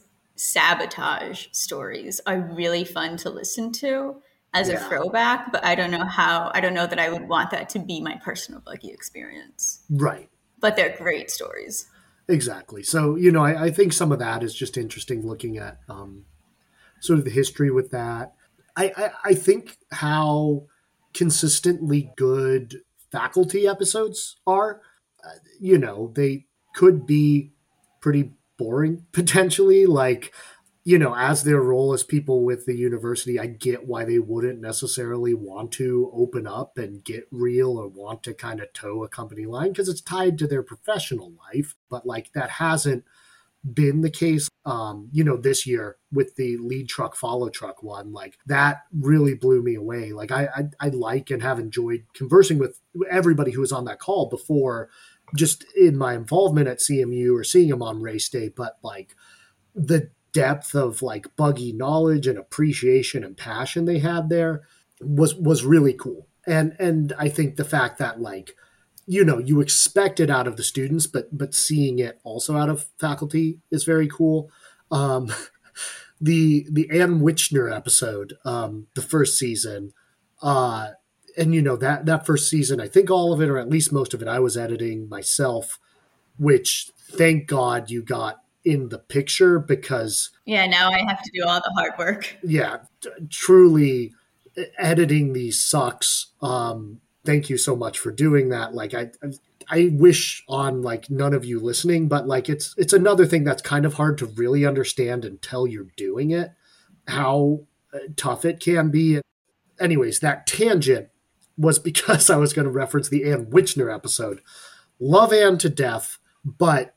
sabotage stories are really fun to listen to as yeah. a throwback, but I don't know how, I don't know that I would want that to be my personal buggy experience. Right. But they're great stories. Exactly. So, you know, I, I think some of that is just interesting looking at um, sort of the history with that. I, I, I think how consistently good faculty episodes are. Uh, you know, they could be pretty boring potentially. Like, you know, as their role as people with the university, I get why they wouldn't necessarily want to open up and get real or want to kind of toe a company line because it's tied to their professional life. But like that hasn't been the case, um, you know, this year with the lead truck, follow truck one. Like that really blew me away. Like I, I, I like and have enjoyed conversing with everybody who was on that call before, just in my involvement at C M U or seeing them on race day. But like the depth of like buggy knowledge and appreciation and passion they had there was was really cool. And and I think the fact that like, you know, you expect it out of the students, but but seeing it also out of faculty is very cool. Um, the the Ann Wichner episode, um, the first season, uh, and you know that that first season, I think all of it, or at least most of it, I was editing myself, which thank God you got in the picture because yeah, now I have to do all the hard work. Yeah, t- truly, editing these sucks. Um, thank you so much for doing that. Like I, I wish on like none of you listening, but like it's it's another thing that's kind of hard to really understand until you're doing it, how tough it can be. Anyways, that tangent was because I was going to reference the Ann Wichner episode. Love Ann to death, but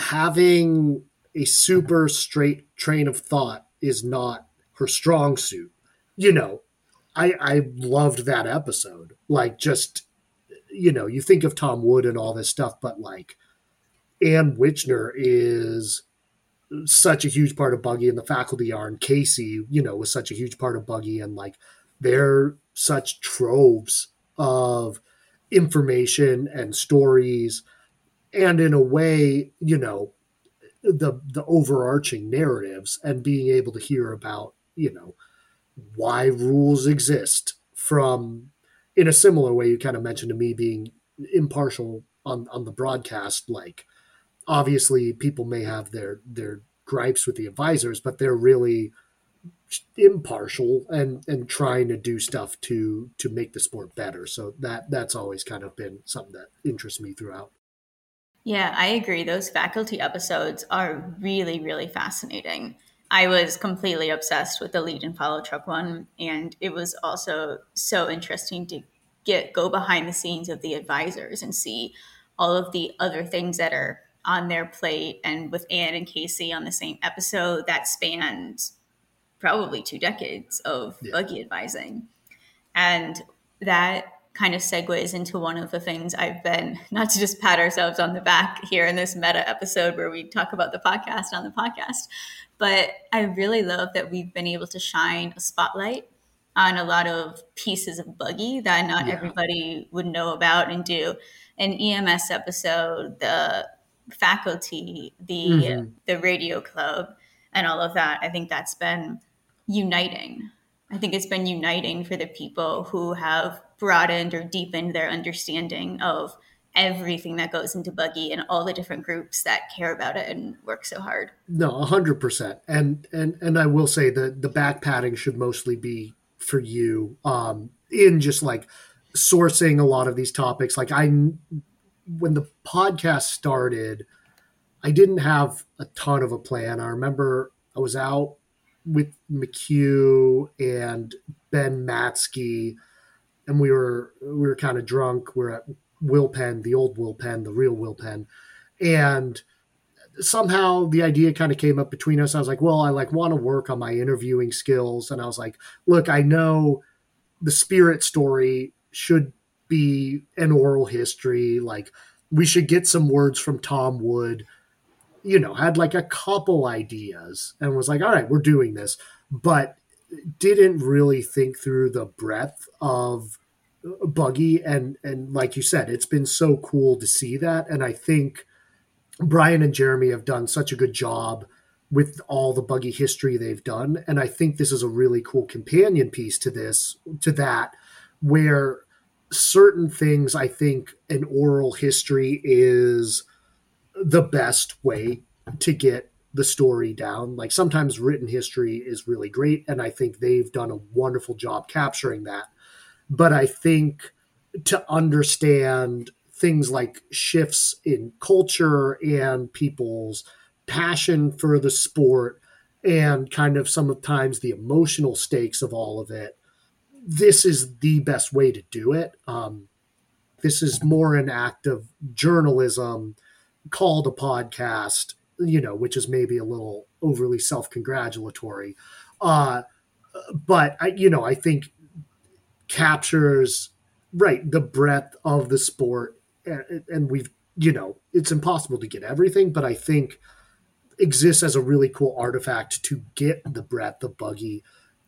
having a super straight train of thought is not her strong suit. You know, I, I loved that episode. Like just, you know, you think of Tom Wood and all this stuff, but like Ann Wichner is such a huge part of Buggy and the faculty are, and Casey, you know, was such a huge part of Buggy, and like they're such troves of information and stories. And in a way, you know, the the overarching narratives and being able to hear about, you know, why rules exist from, in a similar way you kind of mentioned to me being impartial on, on the broadcast. Like obviously people may have their, their gripes with the advisors, but they're really impartial and, and trying to do stuff to, to make the sport better. So that that's always kind of been something that interests me throughout. Yeah, I agree. Those faculty episodes are really, really fascinating. I was completely obsessed with the lead and follow truck one. And it was also so interesting to get go behind the scenes of the advisors and see all of the other things that are on their plate. And with Ann and Casey on the same episode, that spanned probably two decades of yeah. buggy advising. And that kind of segues into one of the things I've been, not to just pat ourselves on the back here in this meta episode where we talk about the podcast on the podcast, But I really love that we've been able to shine a spotlight on a lot of pieces of Buggy that not Yeah. everybody would know about and do. An E M S episode, the faculty, the Mm-hmm. the radio club, and all of that. I think that's been uniting. I think it's been uniting for the people who have broadened or deepened their understanding of everything that goes into Buggy and all the different groups that care about it and work so hard. No, a hundred percent. And and and I will say that the back padding should mostly be for you, um, in just like sourcing a lot of these topics. Like I, when the podcast started, I didn't have a ton of a plan. I remember I was out with McHugh and Ben Matsky, and we were we were kind of drunk. We're at Will Penn, the old Will Penn, the real Will Penn, and somehow the idea kind of came up between us. I was like, well, I like want to work on my interviewing skills, and I was like, look, I know the Spirit story should be an oral history. Like we should get some words from Tom Wood. You know, had like a couple ideas and was like, all right, we're doing this, but didn't really think through the breadth of Buggy. And, and like you said, it's been so cool to see that. And I think Brian and Jeremy have done such a good job with all the Buggy history they've done. And I think this is a really cool companion piece to this, to that, where certain things, I think an oral history is the best way to get the story down. Like sometimes written history is really great, and I think they've done a wonderful job capturing that. But I think to understand things like shifts in culture and people's passion for the sport and kind of sometimes the emotional stakes of all of it, this is the best way to do it. Um, this is more an act of journalism called a podcast, you know, which is maybe a little overly self-congratulatory. Uh, but, I, you know, I think captures, right, the breadth of the sport. And, and we've, you know, it's impossible to get everything, but I think exists as a really cool artifact to get the breadth of Buggy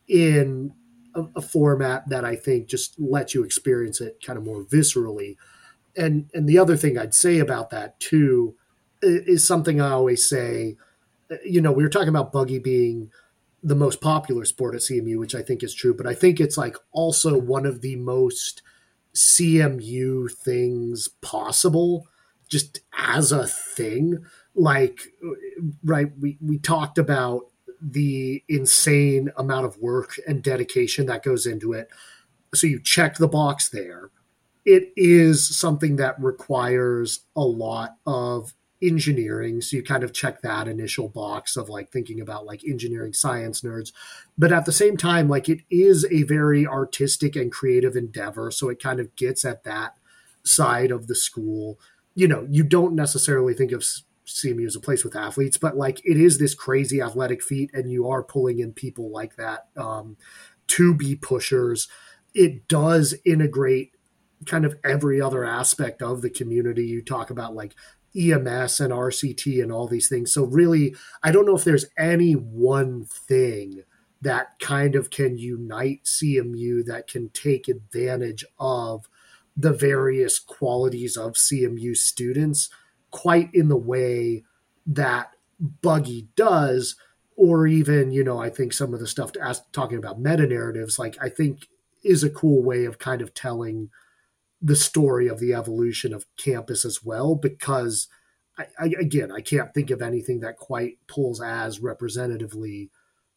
in a, a format that I think just lets you experience it kind of more viscerally. And and the other thing I'd say about that too is something I always say. You know, we were talking about Buggy being the most popular sport at C M U, which I think is true, but I think it's like also one of the most C M U things possible, just as a thing. Like, right, we, we talked about the insane amount of work and dedication that goes into it. So you check the box there. It is something that requires a lot of engineering. So you kind of check that initial box of like thinking about like engineering science nerds. But at the same time, like it is a very artistic and creative endeavor. So it kind of gets at that side of the school. You know, you don't necessarily think of C M U as a place with athletes, but like it is this crazy athletic feat, and you are pulling in people like that um, to be pushers. It does integrate kind of every other aspect of the community. You talk about like E M S and R C T and all these things. So really, I don't know if there's any one thing that kind of can unite C M U that can take advantage of the various qualities of C M U students quite in the way that Buggy does, or even, you know, I think some of the stuff to ask, talking about meta narratives, like I think is a cool way of kind of telling the story of the evolution of campus as well, because I, I, again, I can't think of anything that quite pulls as representatively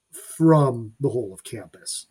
from the whole of campus.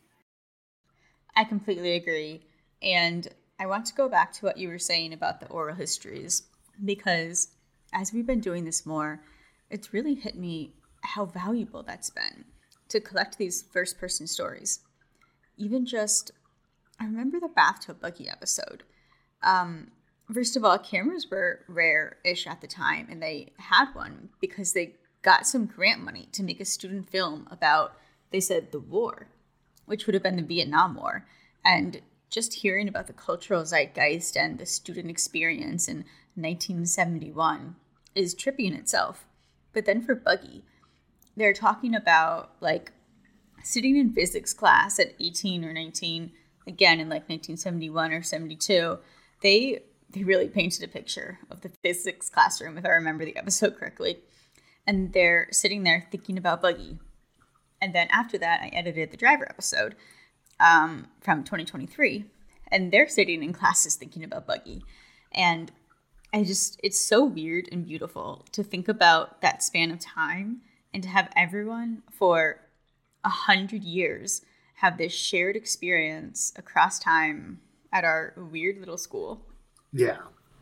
I completely agree. And I want to go back to what you were saying about the oral histories, because as we've been doing this more, it's really hit me how valuable that's been to collect these first person stories. Even just, I remember the bathtub Buggy episode. Um, first of all, cameras were rare-ish at the time, and they had one because they got some grant money to make a student film about, they said, the war, which would have been the Vietnam War. And just hearing about the cultural zeitgeist and the student experience in nineteen seventy-one is trippy in itself. But then for Buggy, they're talking about like sitting in physics class at eighteen or nineteen, again in like nineteen seventy-one or seventy-two. They they really painted a picture of the physics classroom, if I remember the episode correctly. And they're sitting there thinking about Buggy. And then after that, I edited the driver episode um, from twenty twenty-three. And they're sitting in classes thinking about Buggy. And I just, it's so weird and beautiful to think about that span of time and to have everyone for a hundred years have this shared experience across time at our weird little school. Yeah.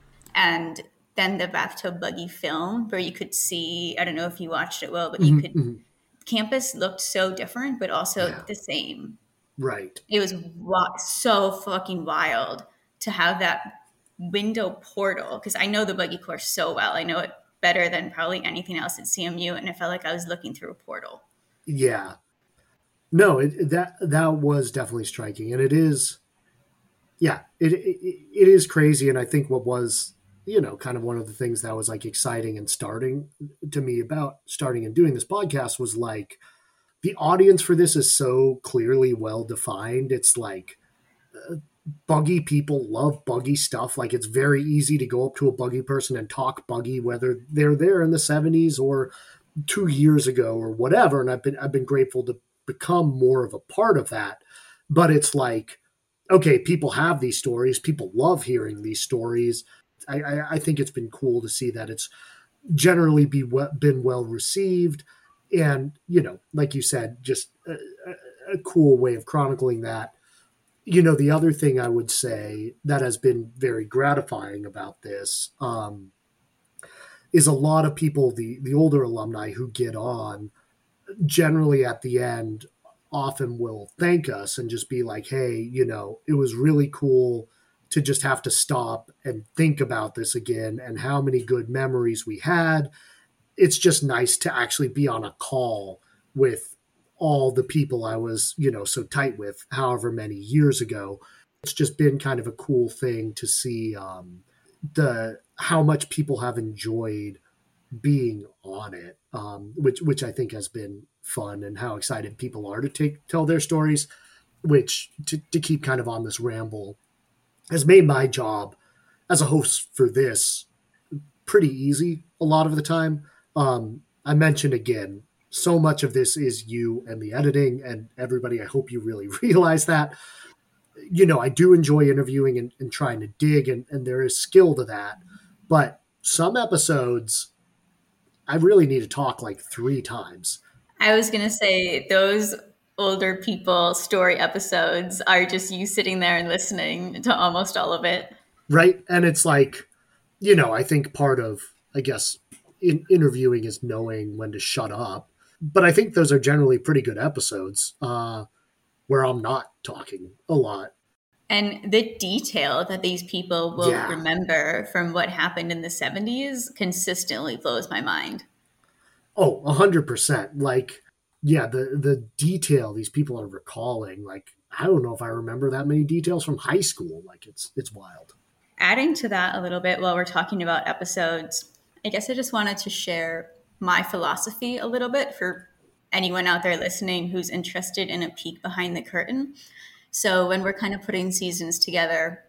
And then the Bathtub Buggy film where you could see, I don't know if you watched it, Will, but Mm-hmm, you could, mm-hmm. campus looked so different, but also Yeah. the same. Right. It was wa- so fucking wild to have that window portal, because I know the Buggy course so well. I know it better than probably anything else at C M U, and I felt like I was looking through a portal. Yeah. No, it, that that was definitely striking, and it is, yeah, it, it it is crazy, and I think what was, you know, kind of one of the things that was like exciting and starting to me about starting and doing this podcast was like the audience for this is so clearly well defined. It's like uh, Buggy people love Buggy stuff. Like it's very easy to go up to a Buggy person and talk Buggy, whether they're there in the seventies or two years ago or whatever. And I've been I've been grateful to become more of a part of that. But it's like, okay, people have these stories. People love hearing these stories. I, I, I think it's been cool to see that it's generally be been well received. And, you know, like you said, just a, a, a cool way of chronicling that. You know, the other thing I would say that has been very gratifying about this um, is a lot of people, the, the older alumni who get on, generally at the end often will thank us and just be like, hey, you know, it was really cool to just have to stop and think about this again and how many good memories we had. It's just nice to actually be on a call with all the people I was, you know, so tight with however many years ago. It's just been kind of a cool thing to see um, the how much people have enjoyed being on it, um, which which I think has been fun, and how excited people are to take tell their stories, which to, to keep kind of on this ramble has made my job as a host for this pretty easy a lot of the time. Um, I mentioned again, so much of this is you and the editing, and everybody, I hope you really realize that. You know, I do enjoy interviewing and, and trying to dig, and, and there is skill to that. But some episodes, I really need to talk like three times. I was going to say those older people story episodes are just you sitting there and listening to almost all of it. Right. And it's like, you know, I think part of, I guess, in interviewing is knowing when to shut up. But I think those are generally pretty good episodes uh, where I'm not talking a lot. And the detail that these people will Yeah. remember from what happened in the seventies consistently blows my mind. Oh, a hundred percent. Like, yeah, the, the detail these people are recalling, like, I don't know if I remember that many details from high school. Like it's, it's wild. Adding to that a little bit while we're talking about episodes, I guess I just wanted to share my philosophy a little bit for anyone out there listening who's interested in a peek behind the curtain. So when we're kind of putting seasons together,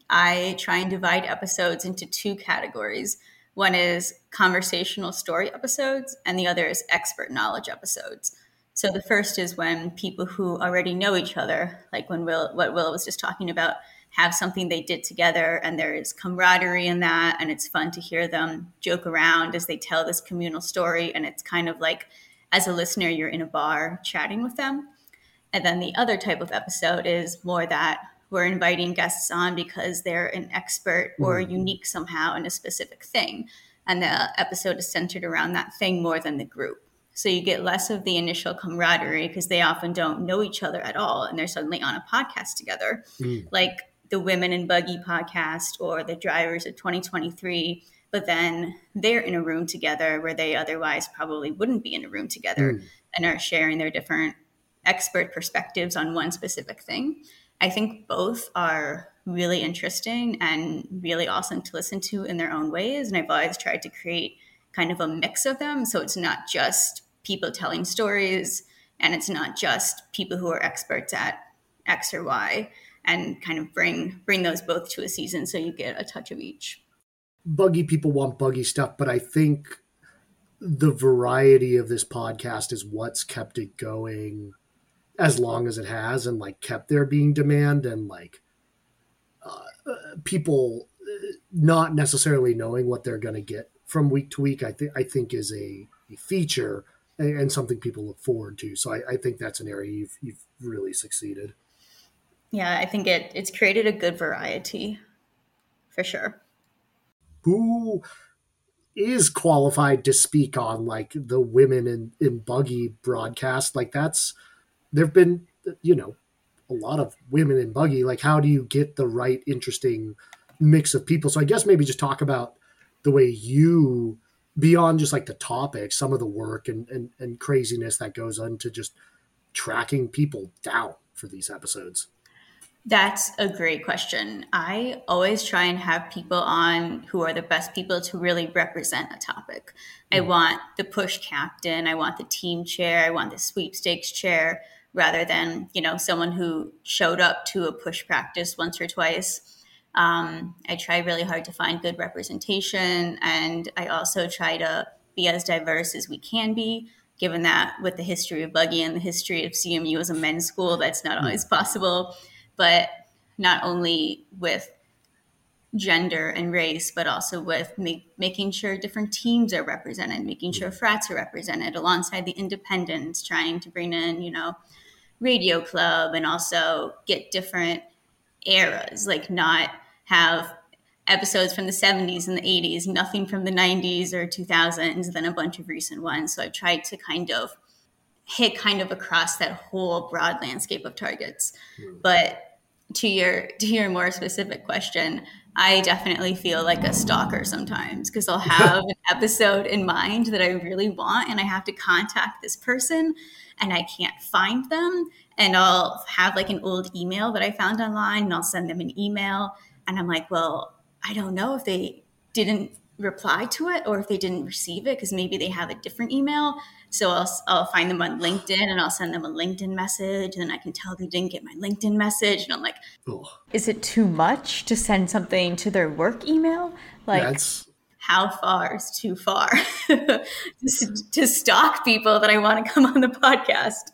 I try and divide episodes into two categories. One is conversational story episodes, and the other is expert knowledge episodes. So the first is when people who already know each other, like when Will, what Will was just talking about, have something they did together, and there is camaraderie in that, and it's fun to hear them joke around as they tell this communal story, and it's kind of like, as a listener, you're in a bar chatting with them. And then the other type of episode is more that we're inviting guests on because they're an expert or Mm-hmm. unique somehow in a specific thing. And the episode is centered around that thing more than the group. So you get less of the initial camaraderie because they often don't know each other at all, and they're suddenly on a podcast together. Mm. Like the Women in Buggy podcast or the Drivers of twenty twenty-three, but then they're in a room together where they otherwise probably wouldn't be in a room together Mm. and are sharing their different expert perspectives on one specific thing. I think both are really interesting and really awesome to listen to in their own ways. And I've always tried to create kind of a mix of them. So it's not just people telling stories, and it's not just people who are experts at X or Y, and kind of bring bring those both to a season so you get a touch of each. Buggy people want buggy stuff, but I think the variety of this podcast is what's kept it going as long as it has, and like kept there being demand, and like uh, people not necessarily knowing what they're going to get from week to week. I think I think is a, a feature and, and something people look forward to. So I, I think that's an area you've you've really succeeded. Yeah, I think it it's created a good variety for sure. Who is qualified to speak on like the women in, in buggy broadcast? Like that's, there've been, you know, a lot of women in buggy. Like how do you get the right interesting mix of people? So I guess maybe just talk about the way you, beyond just like the topics, some of the work and, and, and craziness that goes into just tracking people down for these episodes. That's a great question. I always try and have people on who are the best people to really represent a topic. Mm. I want the push captain, I want the team chair, I want the sweepstakes chair, rather than, you know, someone who showed up to a push practice once or twice. Um, I try really hard to find good representation, and I also try to be as diverse as we can be, given that with the history of buggy and the history of C M U as a men's school, that's not always possible. But not only with gender and race, but also with make, making sure different teams are represented, making sure frats are represented alongside the independents, trying to bring in, you know, radio club, and also get different eras, like not have episodes from the seventies and the eighties, nothing from the nineties or two thousands, then a bunch of recent ones. So I've tried to kind of hit kind of across that whole broad landscape of targets. Mm. But to your to your more specific question, I definitely feel like a stalker sometimes, because I'll have an episode in mind that I really want, and I have to contact this person and I can't find them. And I'll have like an old email that I found online, and I'll send them an email, and I'm like, well, I don't know if they didn't reply to it or if they didn't receive it, because maybe they have a different email. So I'll, I'll find them on LinkedIn, and I'll send them a LinkedIn message, and then I can tell they didn't get my LinkedIn message. And I'm like, ugh. Is it too much to send something to their work email? Like, That's... how far is too far to, to stalk people that I want to come on the podcast?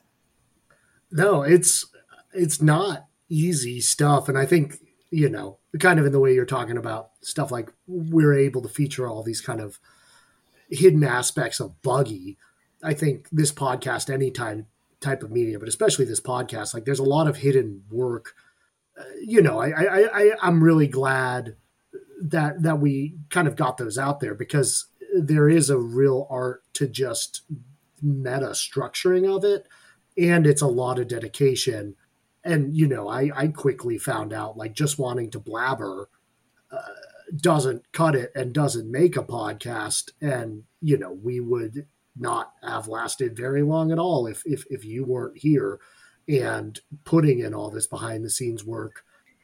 No, it's it's not easy stuff. And I think, you know, kind of in the way you're talking about stuff, like we're able to feature all these kind of hidden aspects of buggy. I think this podcast, any time type of media, but especially this podcast, like there's a lot of hidden work. Uh, you know, I, I, I, I'm really glad that, that we kind of got those out there, because there is a real art to just meta structuring of it. And it's a lot of dedication. And, you know, I, I quickly found out, like, just wanting to blabber uh, doesn't cut it and doesn't make a podcast. And, you know, we would not have lasted very long at all if, if, if you weren't here and putting in all this behind the scenes work.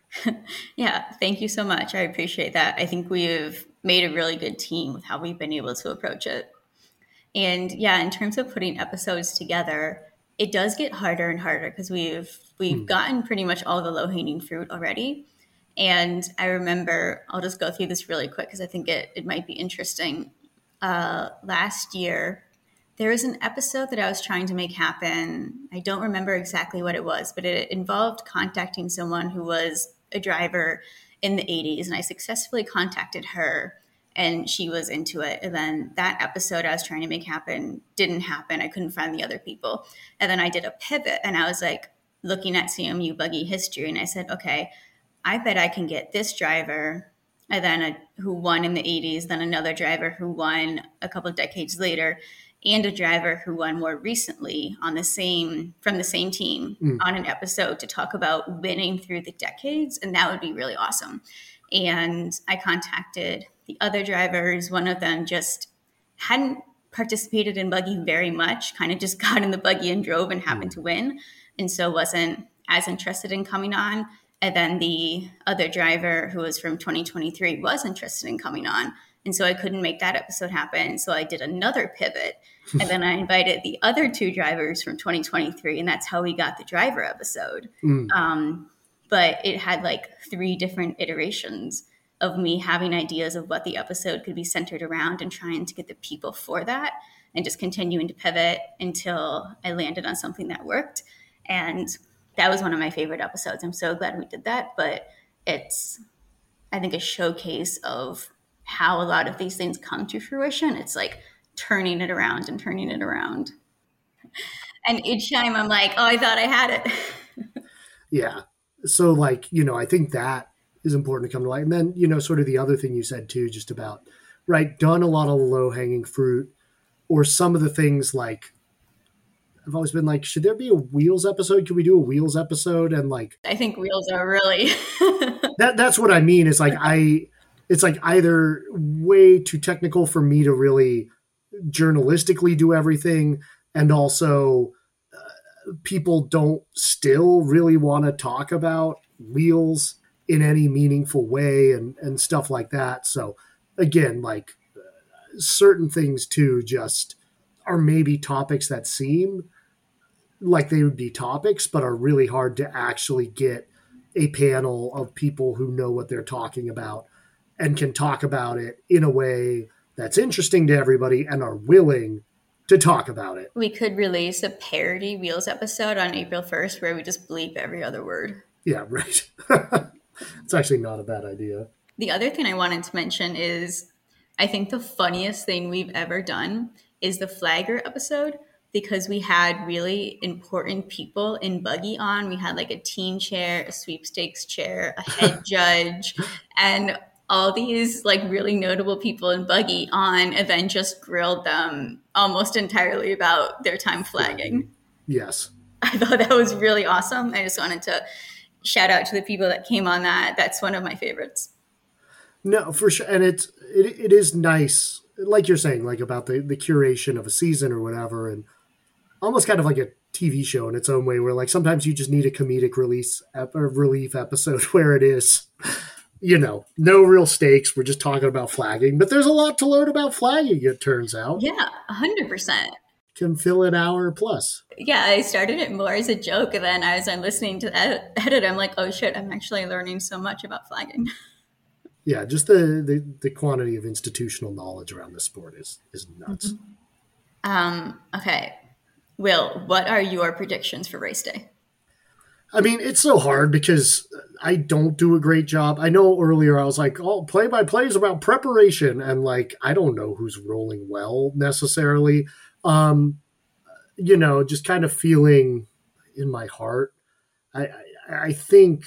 Yeah, thank you so much. I appreciate that. I think we've made a really good team with how we've been able to approach it. And yeah, in terms of putting episodes together, it does get harder and harder, because we've we've hmm. gotten pretty much all the low-hanging fruit already. And I remember, I'll just go through this really quick because I think it, it might be interesting. Uh, last year, there was an episode that I was trying to make happen. I don't remember exactly what it was, but it involved contacting someone who was a driver in the eighties. And I successfully contacted her, and she was into it. And then that episode I was trying to make happen didn't happen. I couldn't find the other people. And then I did a pivot, and I was like looking at C M U buggy history. And I said, okay, I bet I can get this driver, and then a, who won in the eighties, then another driver who won a couple of decades later, and a driver who won more recently on the same from the same team mm. on an episode to talk about winning through the decades. And that would be really awesome. And I contacted the other drivers. One of them just hadn't participated in buggy very much, kind of just got in the buggy and drove and happened mm. to win, and so wasn't as interested in coming on. And then the other driver, who was from twenty twenty-three, was interested in coming on. And so I couldn't make that episode happen. So I did another pivot. And then I invited the other two drivers from twenty twenty-three. And that's how we got the driver episode. Mm. Um, but it had like three different iterations of me having ideas of what the episode could be centered around and trying to get the people for that and just continuing to pivot until I landed on something that worked. And that was one of my favorite episodes. I'm so glad we did that. But it's, I think, a showcase of how a lot of these things come to fruition. It's like turning it around and turning it around. And each time I'm like, oh, I thought I had it. Yeah. So like, you know, I think that is important to come to light. And then, you know, sort of the other thing you said too, just about, right, done a lot of low hanging fruit, or some of the things like, I've always been like, should there be a Wheels episode? Can we do a Wheels episode? And like, I think Wheels are really, that that's what I mean. Is like, I, it's like either way too technical for me to really journalistically do everything. And also uh, people don't still really want to talk about Wheels in any meaningful way and, and stuff like that. So again, like uh, certain things too, just are maybe topics that seem like they would be topics, but are really hard to actually get a panel of people who know what they're talking about and can talk about it in a way that's interesting to everybody and are willing to talk about it. We could release a parody Wheels episode on April first where we just bleep every other word. Yeah, right. It's actually not a bad idea. The other thing I wanted to mention is I think the funniest thing we've ever done is the Flagger episode, because we had really important people in Buggy on. We had like a teen chair, a sweepstakes chair, a head judge, and all these like really notable people in Buggy on, and then just grilled them almost entirely about their time flagging. Yes. I thought that was really awesome. I just wanted to shout out to the people that came on that. That's one of my favorites. No, for sure. And it's, it, it is nice, like you're saying, like about the, the curation of a season or whatever, and almost kind of like a T V show in its own way, where like sometimes you just need a comedic release or relief episode where it is, you know, no real stakes. We're just talking about flagging, but there's a lot to learn about flagging, it turns out. Yeah, a hundred percent. Can fill an hour plus. Yeah, I started it more as a joke, and then as I'm listening to the edit, I'm like, oh shit, I'm actually learning so much about flagging. Yeah, just the, the, the quantity of institutional knowledge around this sport is is nuts. Mm-hmm. Um, okay. Will, what are your predictions for race day? I mean, it's so hard because I don't do a great job. I know earlier I was like, oh, play-by-play is about preparation. And like, I don't know who's rolling well necessarily. Um, you know, just kind of feeling in my heart. I, I, I think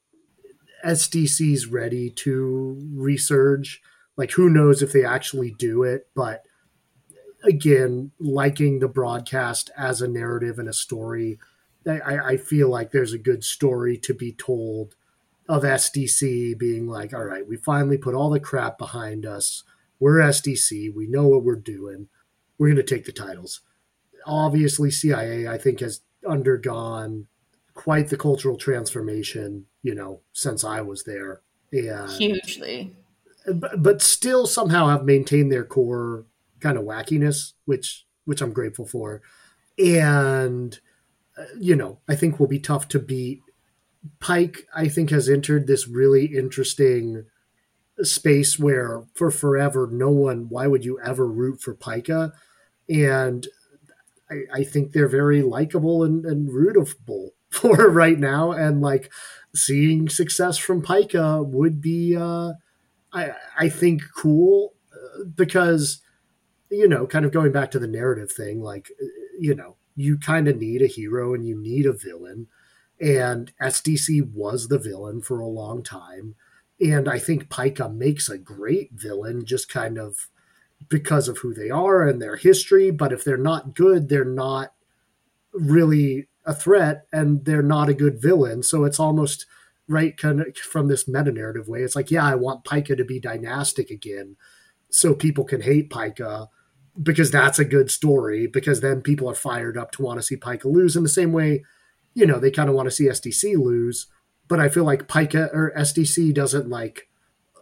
S D C's ready to resurge. Like, who knows if they actually do it, but again, liking the broadcast as a narrative and a story, I, I feel like there's a good story to be told of S D C being like, all right, we finally put all the crap behind us. We're S D C. We know what we're doing. We're going to take the titles. Obviously, C I A, I think, has undergone quite the cultural transformation, you know, since I was there. And, hugely. But, but still somehow have maintained their core kind of wackiness, which which I'm grateful for. And, uh, you know, I think will be tough to beat. Pike, I think, has entered this really interesting space where for forever, no one, why would you ever root for Pika? And I, I think they're very likable and, and rootable for right now. And like seeing success from Pika would be, uh, I, I think, cool uh, because, you know, kind of going back to the narrative thing, like, you know, you kind of need a hero and you need a villain. And S D C was the villain for a long time. And I think Pika makes a great villain just kind of because of who they are and their history. But if they're not good, they're not really a threat and they're not a good villain. So it's almost right kind of from this meta-narrative way. It's like, yeah, I want Pika to be dynastic again so people can hate Pika, because that's a good story, because then people are fired up to want to see Pika lose in the same way, you know, they kind of want to see S D C lose. But I feel like Pika or S D C doesn't like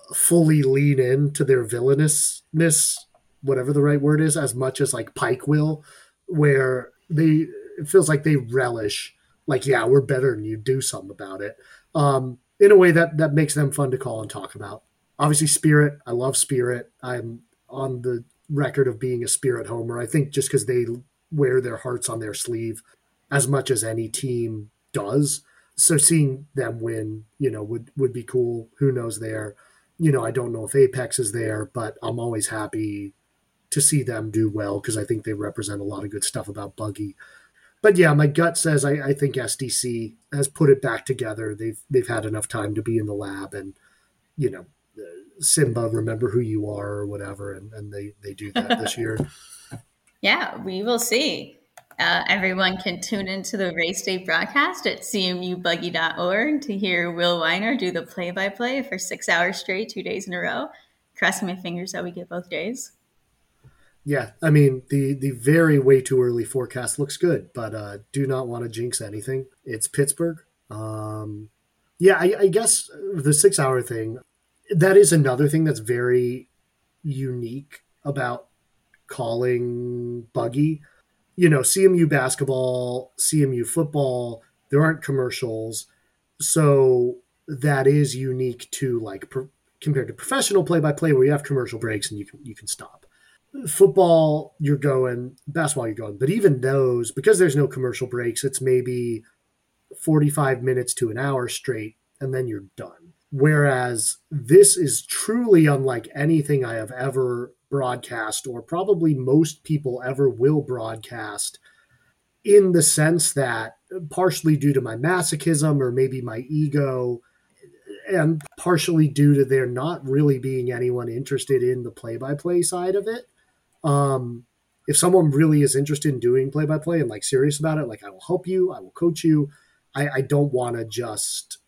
fully lean into their villainousness, whatever the right word is, as much as like Pike will, where they it feels like they relish, like, yeah, we're better than you, do something about it. Um, in a way that that makes them fun to call and talk about. Obviously, Spirit. I love Spirit. I'm on the record of being a Spirit homer. I think just because they wear their hearts on their sleeve as much as any team does. So seeing them win, you know, would would be cool. Who knows there? You know, I don't know if Apex is there, but I'm always happy to see them do well because I think they represent a lot of good stuff about Buggy. But yeah, my gut says I, I think S D C has put it back together. They've they've had enough time to be in the lab, and you know, Simba, remember who you are or whatever, and, and they they do that this year. Yeah, we will see. Uh, everyone can tune into the race day broadcast at c m u buggy dot org to hear Will Weiner do the play-by-play for six hours straight, two days in a row. Crossing my fingers that we get both days. Yeah, I mean, the, the very way too early forecast looks good, but uh, do not want to jinx anything. It's Pittsburgh. Um, yeah, I, I guess the six-hour thing, that is another thing that's very unique about calling Buggy. You know, C M U basketball, C M U football, there aren't commercials. So that is unique to like pro- compared to professional play-by-play where you have commercial breaks and you can you can stop. Football, you're going, basketball, you're going. But even those, because there's no commercial breaks, it's maybe forty-five minutes to an hour straight, and then you're done. Whereas this is truly unlike anything I have ever broadcast, or probably most people ever will broadcast, in the sense that partially due to my masochism or maybe my ego, and partially due to there not really being anyone interested in the play-by-play side of it. Um, if someone really is interested in doing play-by-play and like serious about it, like I will help you, I will coach you. I, I don't want to just,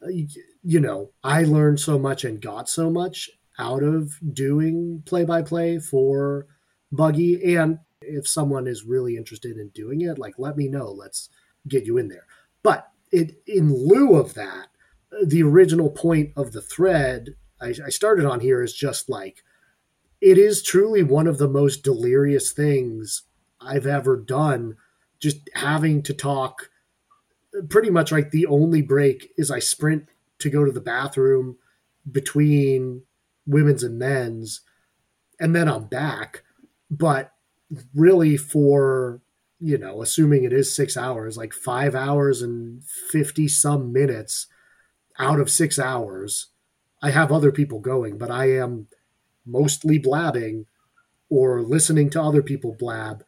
you know, I learned so much and got so much out of doing play-by-play for Buggy. And if someone is really interested in doing it, like, let me know, let's get you in there. But it, in lieu of that, the original point of the thread I, I started on here is just like, it is truly one of the most delirious things I've ever done. Just having to talk pretty much like the only break is I sprint to go to the bathroom between women's and men's, and then I'm back. But really for, you know, assuming it is six hours, like five hours and fifty some minutes out of six hours, I have other people going, but I am mostly blabbing or listening to other people blab.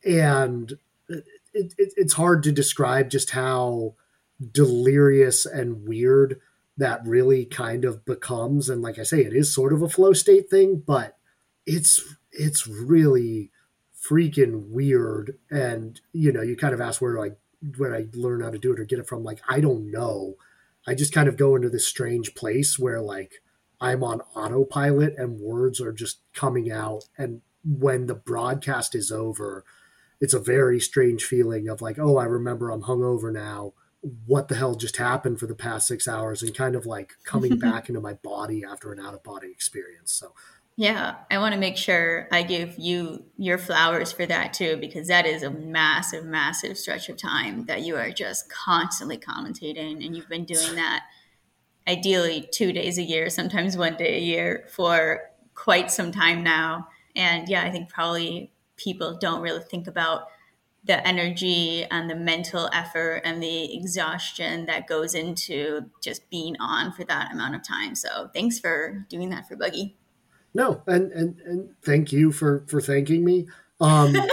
And it, it, it's hard to describe just how delirious and weird that really kind of becomes. And like I say, it is sort of a flow state thing, but it's, it's really freaking weird. And, you know, you kind of ask where do I, where I learn how to do it or get it from? Like, I don't know. I just kind of go into this strange place where like I'm on autopilot and words are just coming out. And when the broadcast is over, it's a very strange feeling of like, oh, I remember I'm hungover now. What the hell just happened for the past six hours? And kind of like coming back into my body after an out of body experience. So yeah, I want to make sure I give you your flowers for that too, because that is a massive, massive stretch of time that you are just constantly commentating. And you've been doing that ideally two days a year, sometimes one day a year for quite some time now. And yeah, I think probably people don't really think about the energy and the mental effort and the exhaustion that goes into just being on for that amount of time. So thanks for doing that for Buggy. No, and, and, and thank you for, for thanking me. Um, this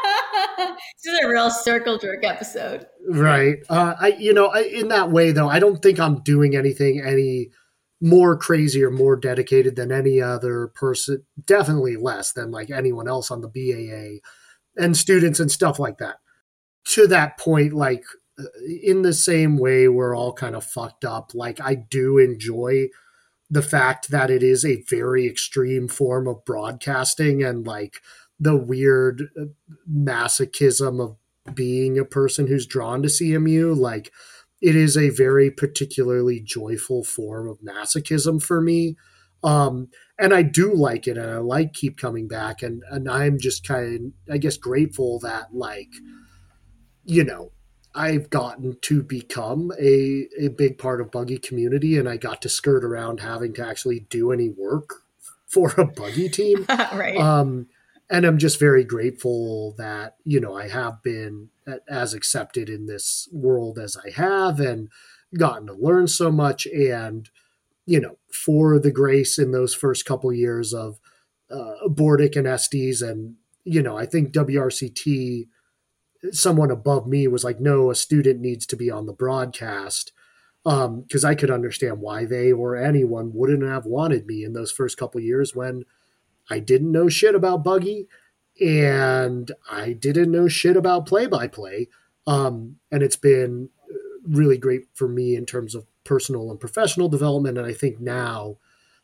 is a real circle jerk episode. Right. Uh, I, you know, I, in that way though, I don't think I'm doing anything any more crazy or more dedicated than any other person, definitely less than like anyone else on the B A A and students and stuff like that. To that point, like in the same way we're all kind of fucked up, like I do enjoy the fact that it is a very extreme form of broadcasting and like the weird masochism of being a person who's drawn to C M U. Like it is a very particularly joyful form of masochism for me. Um, and I do like it, and I like keep coming back, and and I'm just kind of, I guess, grateful that, like, you know, I've gotten to become a a big part of buggy community, and I got to skirt around having to actually do any work for a buggy team. Right. Um, and I'm just very grateful that, you know, I have been as accepted in this world as I have, and gotten to learn so much. And, you know, for the grace in those first couple years of uh, Bordick and Estes, and, you know, I think W R C T, someone above me was like, no, a student needs to be on the broadcast. Um, because I could understand why they or anyone wouldn't have wanted me in those first couple years when I didn't know shit about buggy, and I didn't know shit about play-by-play. Um, and it's been really great for me in terms of personal and professional development. And I think now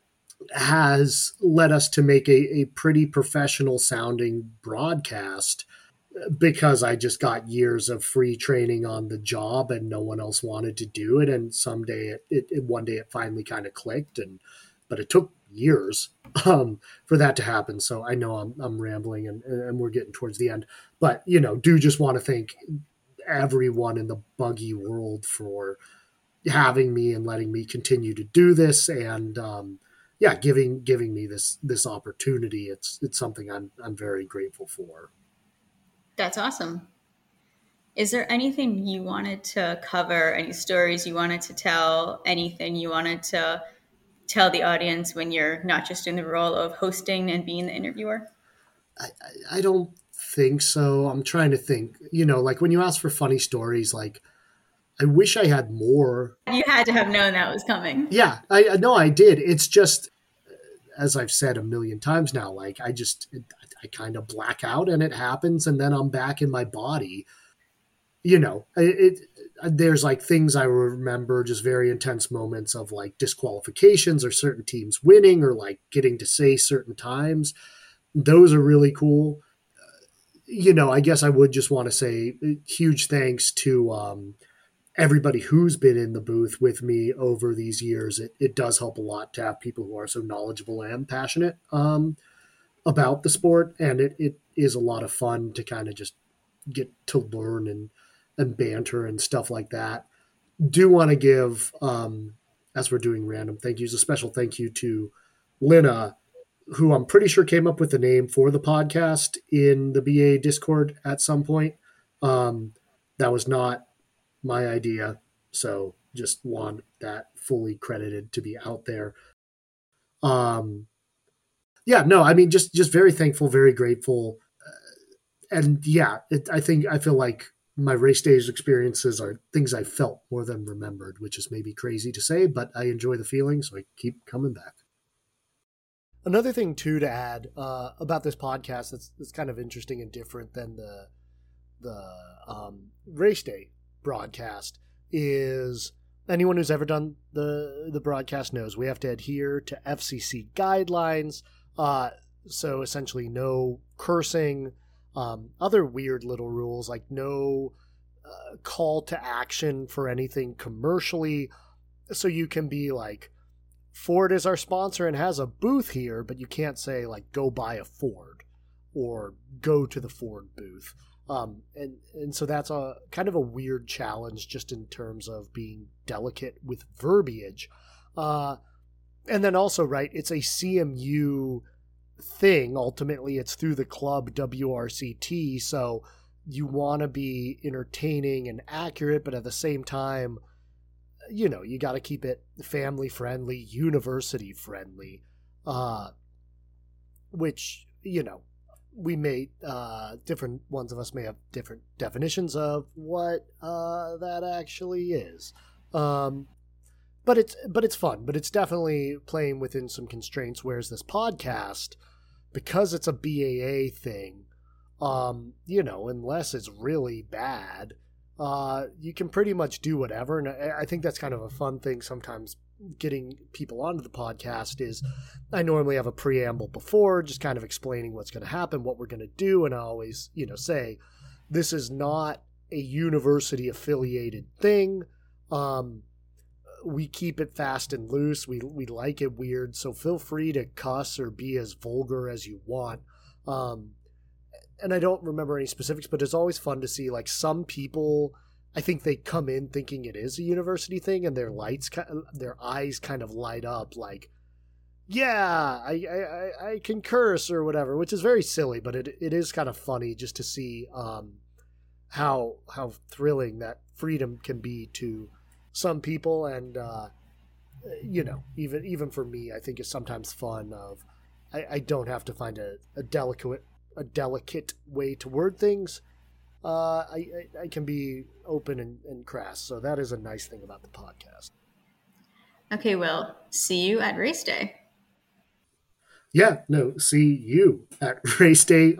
has led us to make a, a pretty professional sounding broadcast, because I just got years of free training on the job and no one else wanted to do it. And someday it, it, it one day it finally kind of clicked, and, but it took years um, for that to happen. So I know I'm, I'm rambling, and, and we're getting towards the end, but, you know, do just want to thank everyone in the buggy world for having me and letting me continue to do this. And um, yeah, giving, giving me this, this opportunity. It's, it's something I'm, I'm very grateful for. That's awesome. Is there anything you wanted to cover, any stories you wanted to tell, anything you wanted to tell the audience when you're not just in the role of hosting and being the interviewer? I, I don't think so. I'm trying to think, you know, like when you ask for funny stories, like I wish I had more. You had to have known that was coming. Yeah, I, I know I did. It's just, as I've said a million times now, like I just, it, I kind of black out and it happens, and then I'm back in my body. You know, it, it there's like things I remember, just very intense moments of like disqualifications or certain teams winning or like getting to say certain times. Those are really cool. Uh, you know, I guess I would just want to say huge thanks to um, everybody who's been in the booth with me over these years. It, it does help a lot to have people who are so knowledgeable and passionate um, about the sport. And it, it is a lot of fun to kind of just get to learn and, and banter and stuff like that. Do want to give, um, as we're doing random thank yous, a special thank you to Lina, who I'm pretty sure came up with the name for the podcast in the B A Discord at some point. Um, that was not my idea. So just want that fully credited to be out there. Um, yeah, no, I mean, just, just very thankful, very grateful. Uh, and yeah, it, I think, I feel like my race days experiences are things I felt more than remembered, which is maybe crazy to say, but I enjoy the feeling. So I keep coming back. Another thing too, to add uh, about this podcast that's, that's kind of interesting and different than the, the um, race day broadcast is, anyone who's ever done the, the broadcast knows we have to adhere to F C C guidelines. Uh, so essentially no cursing, um, other weird little rules, like no uh, call to action for anything commercially. So you can be like, Ford is our sponsor and has a booth here, but you can't say like, go buy a Ford or go to the Ford booth. Um, and, and so that's a kind of a weird challenge just in terms of being delicate with verbiage. Uh, and then also, right, it's a C M U thing. Ultimately, it's through the club W R C T. So you want to be entertaining and accurate, but at the same time, you know, you got to keep it family friendly, university friendly, uh, which, you know, we may, uh, different ones of us may have different definitions of what, uh, that actually is. Um, but it's, but it's fun, but it's definitely playing within some constraints. Whereas this podcast, because it's a B A A thing, um, you know, unless it's really bad, uh, you can pretty much do whatever. And I, I think that's kind of a fun thing sometimes getting people onto the podcast is I normally have a preamble before, just kind of explaining what's going to happen, what we're going to do. And I always, you know, say, this is not a university affiliated thing. Um, we keep it fast and loose. We we like it weird, so feel free to cuss or be as vulgar as you want. Um, and I don't remember any specifics, but it's always fun to see, like, some people, I think they come in thinking it is a university thing, and their lights, their eyes kind of light up like, yeah, I, I, I can curse or whatever, which is very silly, but it it is kind of funny just to see um, how how thrilling that freedom can be to some people, and uh, you know, even even for me, I think it's sometimes fun. Of I, I don't have to find a, a delicate a delicate way to word things. Uh, I, I I can be open and, and crass, so that is a nice thing about the podcast. Okay, Will, see you at race day. Yeah, no, see you at race day.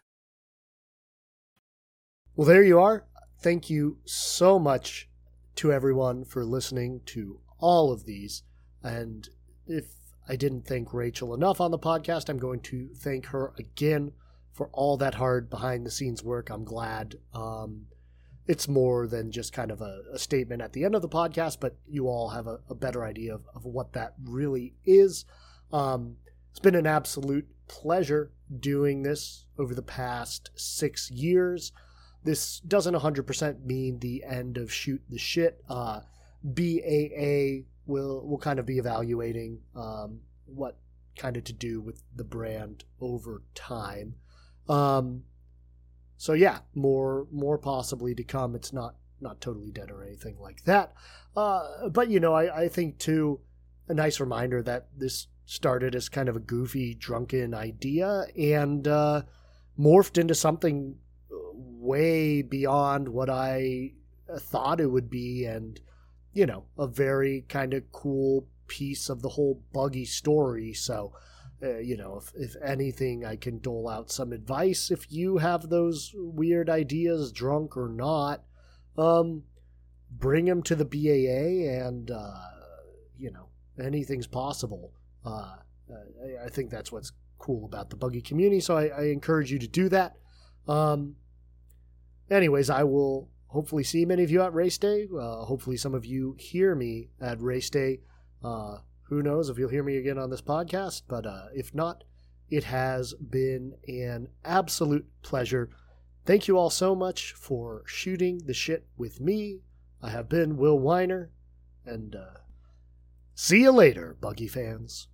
Well, there you are. Thank you so much to everyone for listening to all of these. And if I didn't thank Rachel enough on the podcast, I'm going to thank her again for all that hard behind the scenes work. I'm glad um, it's more than just kind of a, a statement at the end of the podcast, but you all have a, a better idea of, of what that really is. Um, It's been an absolute pleasure doing this over the past six years. This doesn't one hundred percent mean the end of Shoot the Shit. Uh, B A A will will kind of be evaluating um, what kind of to do with the brand over time. Um, so yeah, more more possibly to come. It's not not totally dead or anything like that. Uh, but you know, I, I think too, a nice reminder that this started as kind of a goofy, drunken idea and uh, morphed into something way beyond what I thought it would be, and, you know, a very kind of cool piece of the whole buggy story. So, uh, you know, if, if anything, I can dole out some advice. If you have those weird ideas, drunk or not, um, bring them to the B A A, and, uh, you know, anything's possible. Uh, I, I think that's what's cool about the buggy community, so I, I encourage you to do that. Um, anyways, I will hopefully see many of you at race day. Uh, hopefully some of you hear me at race day. Uh, who knows if you'll hear me again on this podcast, but uh, if not, it has been an absolute pleasure. Thank you all so much for shooting the shit with me. I have been Will Weiner, and uh, see you later, buggy fans.